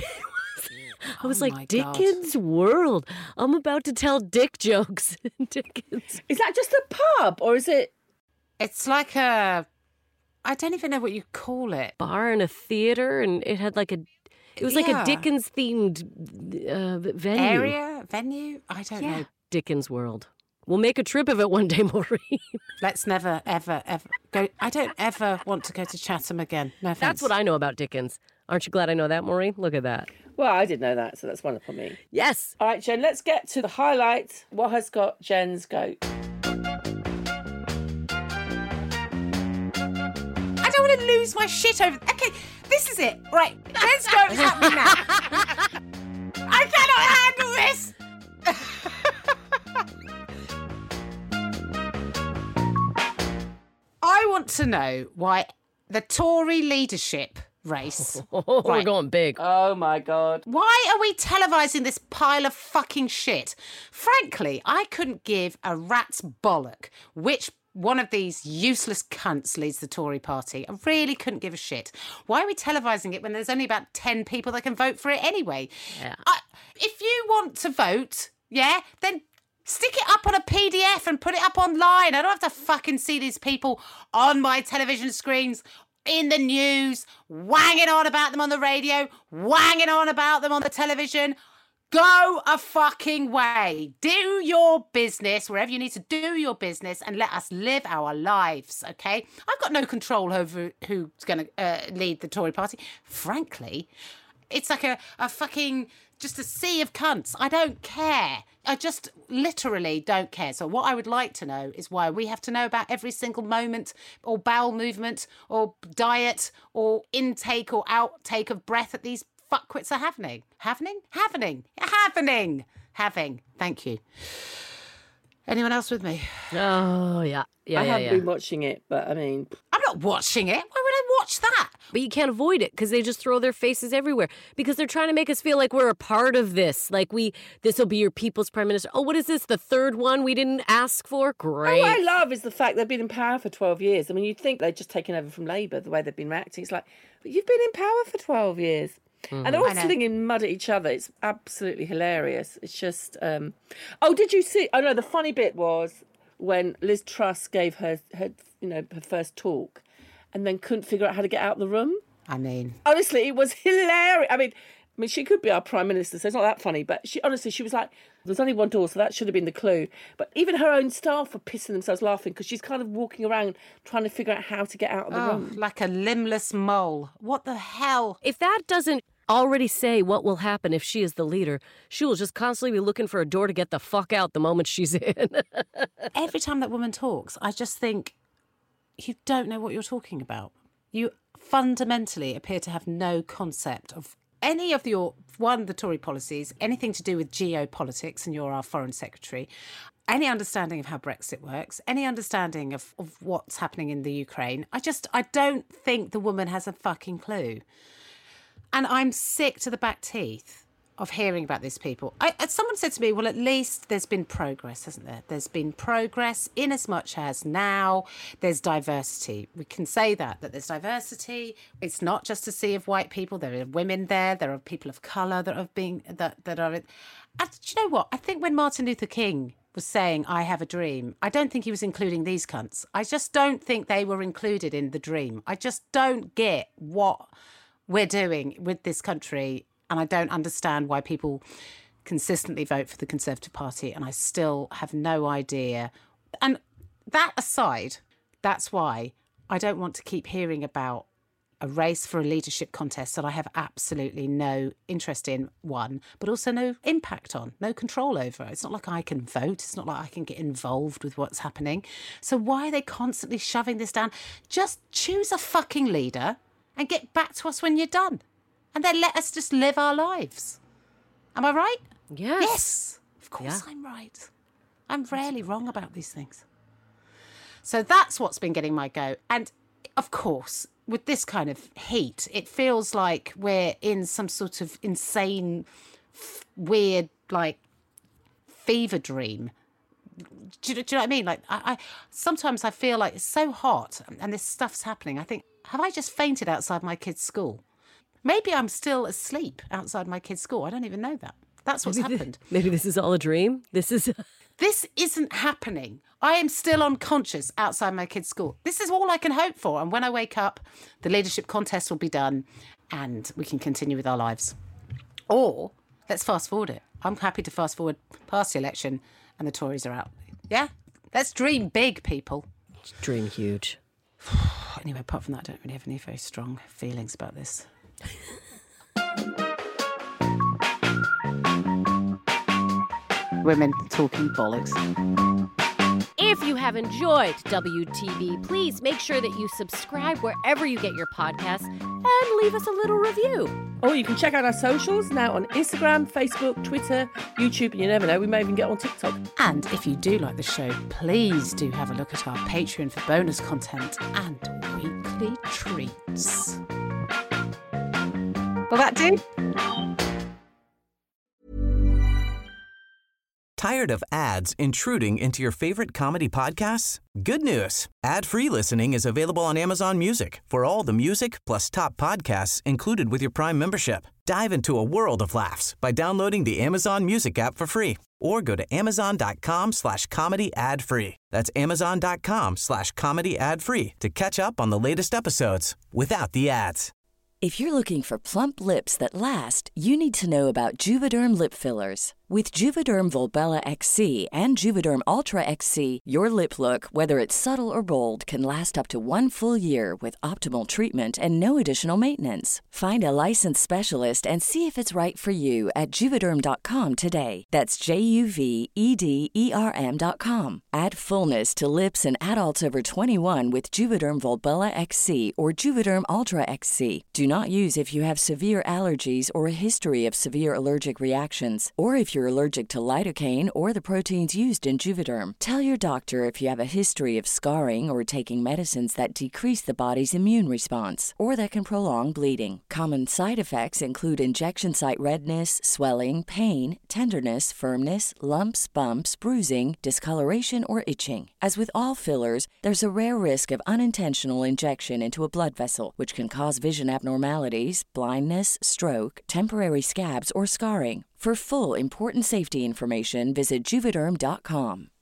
I was oh like, Dickens God. World. I'm about to tell Dick jokes. Dickens. Is that just a pub or is it? It's like a. I don't even know what you call it. Bar and a theatre, and it had like a. It was like yeah. a Dickens themed uh, venue. Area? Venue? I don't yeah. know. Dickens World. We'll make a trip of it one day, Maureen. Let's never, ever, ever go. I don't ever want to go to Chatham again. No offense. That's what I know about Dickens. Aren't you glad I know that, Maureen? Look at that. Well, I did know that, so that's wonderful for me. Yes. All right, Jen, let's get to the highlight. What has got Jen's goat? I don't want to lose my shit over... Okay, this is it. Right, let's go. It's happening now. I cannot handle this. I want to know why the Tory leadership race... Oh, right, we're going big. Oh, my God. why are we televising this pile of fucking shit? Frankly, I couldn't give a rat's bollock which one of these useless cunts leads the Tory party. I really couldn't give a shit. Why are we televising it when there's only about ten people that can vote for it anyway? Yeah. I, if you want to vote, yeah, then stick it up on a P D F and put it up online. I don't have to fucking see these people on my television screens, in the news, wanging on about them on the radio, wanging on about them on the television. Go a fucking way. Do your business wherever you need to do your business and let us live our lives, okay? I've got no control over who's going to uh, lead the Tory party. Frankly, it's like a, a fucking, just a sea of cunts. I don't care. I just literally don't care. So what I would like to know is why we have to know about every single moment or bowel movement or diet or intake or outtake of breath that these fuckwits are happening. Happening? Happening. Happening. Having. Thank you. Anyone else with me? Oh, yeah. Yeah, I yeah, haven't yeah. been watching it, but I mean... I'm not watching it. Why would I watch that? But you can't avoid it because they just throw their faces everywhere because they're trying to make us feel like we're a part of this. Like we, this will be your people's prime minister. Oh, what is this? The third one we didn't ask for? Great. What I love is the fact they've been in power for twelve years. I mean, you'd think they'd just taken over from Labour, the way they've been reacting. It's like, but you've been in power for twelve years. Mm-hmm. And they're all slinging mud at each other. It's absolutely hilarious. It's just... Um... Oh, did you see... Oh, no, the funny bit was when Liz Truss gave her, her, you know, her first talk and then couldn't figure out how to get out of the room. I mean... Honestly, it was hilarious. I mean, I mean, she could be our Prime Minister, so it's not that funny. But she honestly, she was like, there's only one door, so that should have been the clue. But even her own staff were pissing themselves laughing because she's kind of walking around trying to figure out how to get out of the Oh, room. like a limbless mole. What the hell? If that doesn't already say what will happen if she is the leader, she will just constantly be looking for a door to get the fuck out the moment she's in. Every time that woman talks, I just think, you don't know what you're talking about. You fundamentally appear to have no concept of any of your, one, the Tory policies, anything to do with geopolitics, and you're our foreign secretary, any understanding of how Brexit works, any understanding of, of what's happening in the Ukraine. I just, I don't think the woman has a fucking clue. And I'm sick to the back teeth of hearing about these people. I, someone said to me, well, at least there's been progress, hasn't there? There's been progress in as much as now there's diversity. We can say that, that there's diversity. It's not just a sea of white people. There are women there. There are people of colour that are being, that, that are... And do you know what? I think when Martin Luther King was saying, I have a dream, I don't think he was including these cunts. I just don't think they were included in the dream. I just don't get what we're doing with this country. And I don't understand why people consistently vote for the Conservative Party. And I still have no idea. And that aside, that's why I don't want to keep hearing about a race for a leadership contest that I have absolutely no interest in, one, but also no impact on, no control over. It's not like I can vote. It's not like I can get involved with what's happening. So why are they constantly shoving this down? Just choose a fucking leader and get back to us when you're done. And then let us just live our lives. Am I right? Yes. Yes. Of course Yeah. I'm right. I'm rarely wrong about these things. So that's what's been getting my go. And of course, with this kind of heat, it feels like we're in some sort of insane, f- weird, like, fever dream. Do you, do you know what I mean? Like, I, I sometimes I feel like it's so hot and this stuff's happening. I think, have I just fainted outside my kid's school? Maybe I'm still asleep outside my kid's school. I don't even know that. That's what's maybe happened. Th- maybe this is all a dream. This is... This isn't happening. I am still unconscious outside my kid's school. This is all I can hope for. And when I wake up, the leadership contest will be done and we can continue with our lives. Or let's fast forward it. I'm happy to fast forward past the election and the Tories are out. Yeah? Let's dream big, people. Dream huge. Anyway, apart from that, I don't really have any very strong feelings about this. Women talking bollocks. If you have enjoyed W T B, please make sure that you subscribe wherever you get your podcasts and leave us a little review. Or you can check out our socials now on Instagram, Facebook, Twitter, YouTube, and you never know, we may even get on TikTok. And if you do like the show, please do have a look at our Patreon for bonus content and weekly treats. Will that do? Tired of ads intruding into your favorite comedy podcasts? Good news. Ad-free listening is available on Amazon Music for all the music plus top podcasts included with your Prime membership. Dive into a world of laughs by downloading the Amazon Music app for free or go to amazon.com slash comedy ad free. That's amazon.com slash comedy ad free to catch up on the latest episodes without the ads. If you're looking for plump lips that last, you need to know about Juvederm lip fillers. With Juvederm Volbella X C and Juvederm Ultra X C, your lip look, whether it's subtle or bold, can last up to one full year with optimal treatment and no additional maintenance. Find a licensed specialist and see if it's right for you at Juvederm dot com today. That's J U V E D E R M dot com. Add fullness to lips in adults over twenty-one with Juvederm Volbella X C or Juvederm Ultra X C. Do not use if you have severe allergies or a history of severe allergic reactions, or if you're allergic to lidocaine or the proteins used in Juvederm. Tell your doctor if you have a history of scarring or taking medicines that decrease the body's immune response or that can prolong bleeding. Common side effects include injection site redness, swelling, pain, tenderness, firmness, lumps, bumps, bruising, discoloration, or itching. As with all fillers, there's a rare risk of unintentional injection into a blood vessel, which can cause vision abnormalities, blindness, stroke, temporary scabs, or scarring. For full, important safety information, visit Juvederm dot com.